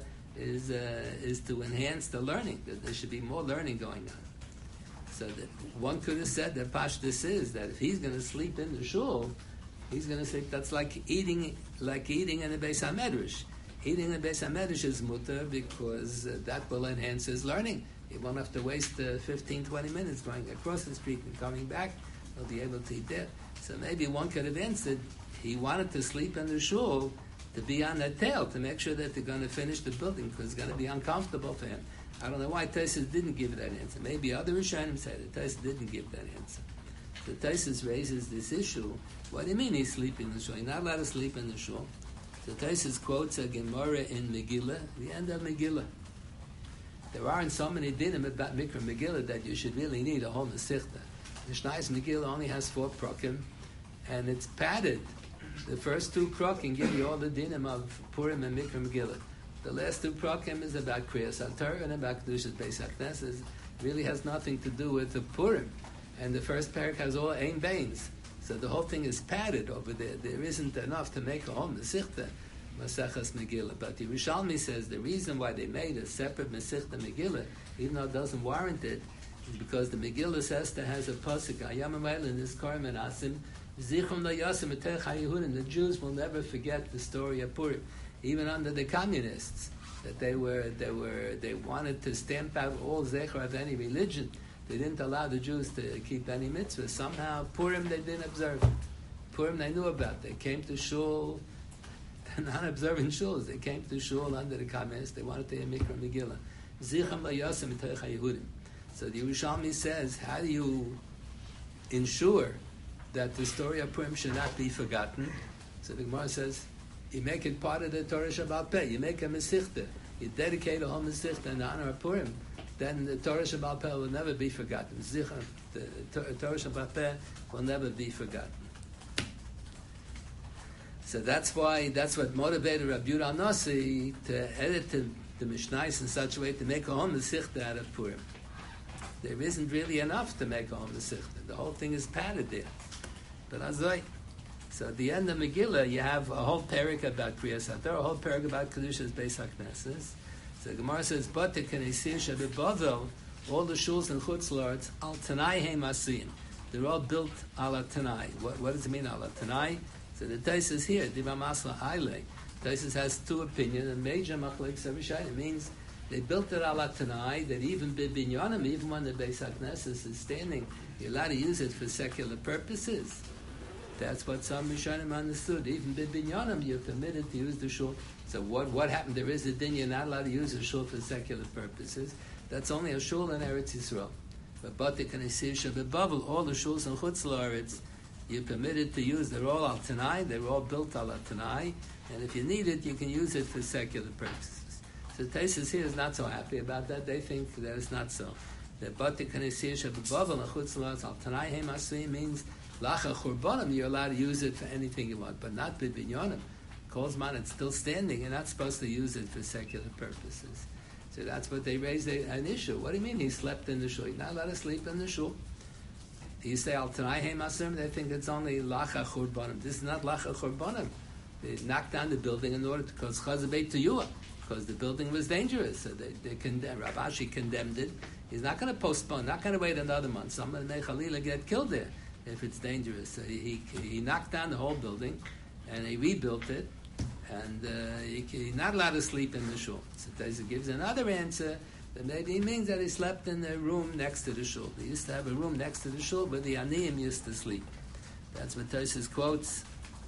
is to enhance the learning, that there should be more learning going on. So that one could have said that Pashtus is that if he's going to sleep in the shul, he's going to say that's like eating in the Beis HaMedrash. Eating in the Beis HaMedrash is mutter because that will enhance his learning. He won't have to waste 15-20 minutes going across the street and coming back. He'll be able to eat there. So maybe one could have answered he wanted to sleep in the shul to be on their tail, to make sure that they're going to finish the building because it's going to be uncomfortable for him. I don't know why Tosfos didn't give that answer. Maybe other Rishonim said it. Tosfos didn't give that answer. So Tosfos raises this issue. What do you mean he's sleeping in the shul? You're not allowed to sleep in the shul. So Tosfos quotes a Gemara in Megillah, the end of Megillah. There aren't so many dinim about Mikra Megillah that you should really need a whole Masechta. The Shnais Megillah only has 4 prakim, and it's padded. The first 2 prakim give you all the dinim of Purim and Mikra Megillah. The last 2 prakim is about Kriyas HaTorah and about Kedushas Beis HaKnesses. Really has nothing to do with the Purim. And the first parak has all Ein Beins. So the whole thing is padded over there. There isn't enough to make a whole Masechta. Maseches Megillah. But the Yerushalmi says the reason why they made a separate Masechta Megillah, even though it doesn't warrant it, is because the Megillah Sesta has a pasuk, Ayam in this Karim and Asim, Zichron la Yasim Etech HaYehudim. The Jews will never forget the story of Purim, even under the communists, that they wanted to stamp out all zecher of any religion. They didn't allow the Jews to keep any mitzvahs. Somehow Purim they didn't observe. Purim they knew about. They came to shul, not observing shuls. They came to shul under the communists. They wanted to hear Mikra Megillah. Zichron la Yasim Etech HaYehudim. So the Yerushalmi says, how do you ensure that the story of Purim should not be forgotten? So the Gemara says, you make it part of the Torah Shabbat Peh. You make a Mesichta. You dedicate a whole Mesichta in honor of Purim. Then the Torah Shabbat Peh will never be forgotten. The Torah Shabbat Peh will never be forgotten. So that's what motivated Rabbi Yehuda Nasi to edit the Mishnais in such a way to make a whole Mesichta out of Purim. There isn't really enough to make a whole Mesichta. The whole thing is padded there. But azoi. So at the end of Megillah, you have a whole parak about Kriyas HaTorah, a whole parak about Kedushas Beis HaKnesses. So the Gemara says, but the Knesset Shebebavel, all the shuls and chutzlarts, al Tanai Heim Asiyim. They're all built ala Tanai. What does it mean ala Tanai? So the Taisus here, Diva Masla Aile. Taisus has two opinions, and major machlek Savishai. It means they built it ala Tanai, that even Bibinyanim, even when the Beis HaKnesses is standing, you're allowed to use it for secular purposes. That's what some Rishonim understood. Even Bibinyanim, you're permitted to use the shul. So what happened? There is a din, you're not allowed to use a shul for secular purposes. That's only a shul in Eretz Yisrael. But the Knesset Shebebavel, all the shuls and Chutz La'aretz, you're permitted to use. They're all al Tanai. They're all built al Tanai. And if you need it, you can use it for secular purposes. So Taisus here is not so happy about that. They think that it's not so. That but the Knesset Shebebavel and Chutz La'aretz al Tanai Heim Asiyim means Lacha Churbanim, you're allowed to use it for anything you want, but not Bibinyanim. Kolzman, it's still standing. You're not supposed to use it for secular purposes. So that's what they raised an issue. What do you mean he slept in the shul? You're not allowed to sleep in the shul. You say Al Tanai Heim Asiyim, they think it's only Lacha Churbanim. This is not Lacha Churbanim. They knocked down the building in order to cause Chazabeit Tuyua, because the building was dangerous. So they condemned. Rav Ashi condemned it. He's not going to postpone. Not going to wait another month. Someone may Chalila get killed there if it's dangerous. So he knocked down the whole building, and he rebuilt it, and he's not allowed to sleep in the shul. So Taisa gives another answer that maybe he means that he slept in the room next to the shul. They used to have a room next to the shul, but the Aniyim used to sleep. That's what Taisa quotes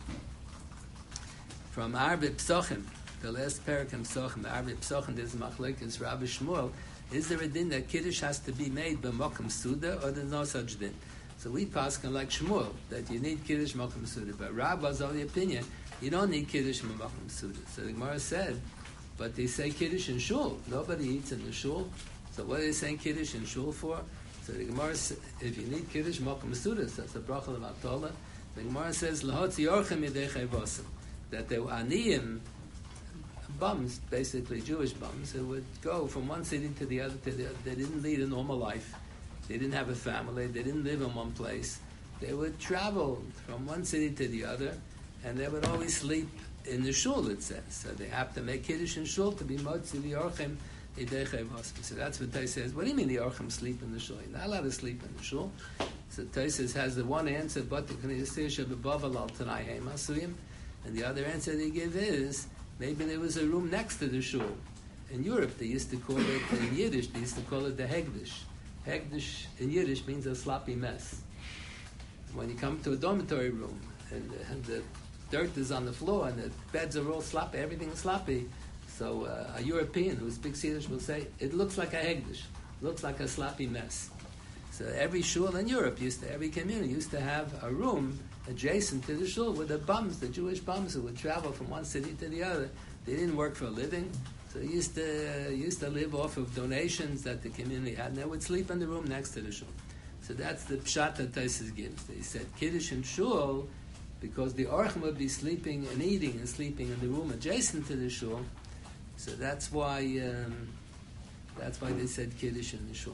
from Arbe Psochim, the last parak in Psochim. Arbe Psochim, there's Machlekes Rabbi Shmuel. Is there a din that Kiddush has to be made by Mokum Suda, or there's no such din? So we paskin like Shmuel, that you need Kiddush Mokum Suda. But Rab was of the opinion, you don't need Kiddush Mokum Suda. So the Gemara said, but they say Kiddush in Shul. Nobody eats in the Shul. So what are they saying Kiddush in Shul for? So the Gemara says, if you need Kiddush Mokum Suda, so that's a bracha of Atola. The Gemara says, Lahotzi Yorchem Yidei Chayvosim. That they were Aniyim, bums, basically Jewish bums, who would go from one city to the other. They didn't lead a normal life. They didn't have a family. They didn't live in one place. They would travel from one city to the other, and they would always sleep in the shul, it says. So they have to make Kiddush in shul to be motzi the Orchem Yidei Chayvosim. So that's what Tais says. What do you mean the Orchem sleep in the shul? You're not allowed to sleep in the shul. So Tais has the one answer, but the Knesset Shebebavel al Tanai Heim Asiyim. And the other answer they give is, maybe there was a room next to the shul. In Europe, they used to call it, in Yiddish, they used to call it the Hegdish. Hegdish in Yiddish means a sloppy mess. When you come to a dormitory room, and the dirt is on the floor, and the beds are all sloppy, everything is sloppy, so a European who speaks Yiddish will say, it looks like a Hegdish, looks like a sloppy mess. So every shul in Europe, every community used to have a room adjacent to the shul with the bums, the Jewish bums who would travel from one city to the other. They didn't work for a living, so they used to live off of donations that the community had, and they would sleep in the room next to the shul. So that's the pshat that Taisus gives. They said Kiddush and shul, because the Orchem would be sleeping and eating and sleeping in the room adjacent to the shul. So that's why they said Kiddush in the shul.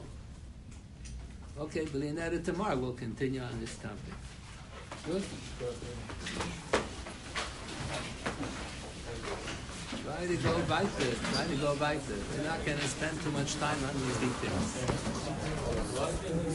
Okay, but tomorrow we'll continue on this topic. Good? Try to go weiter. We're not going to spend too much time on these details.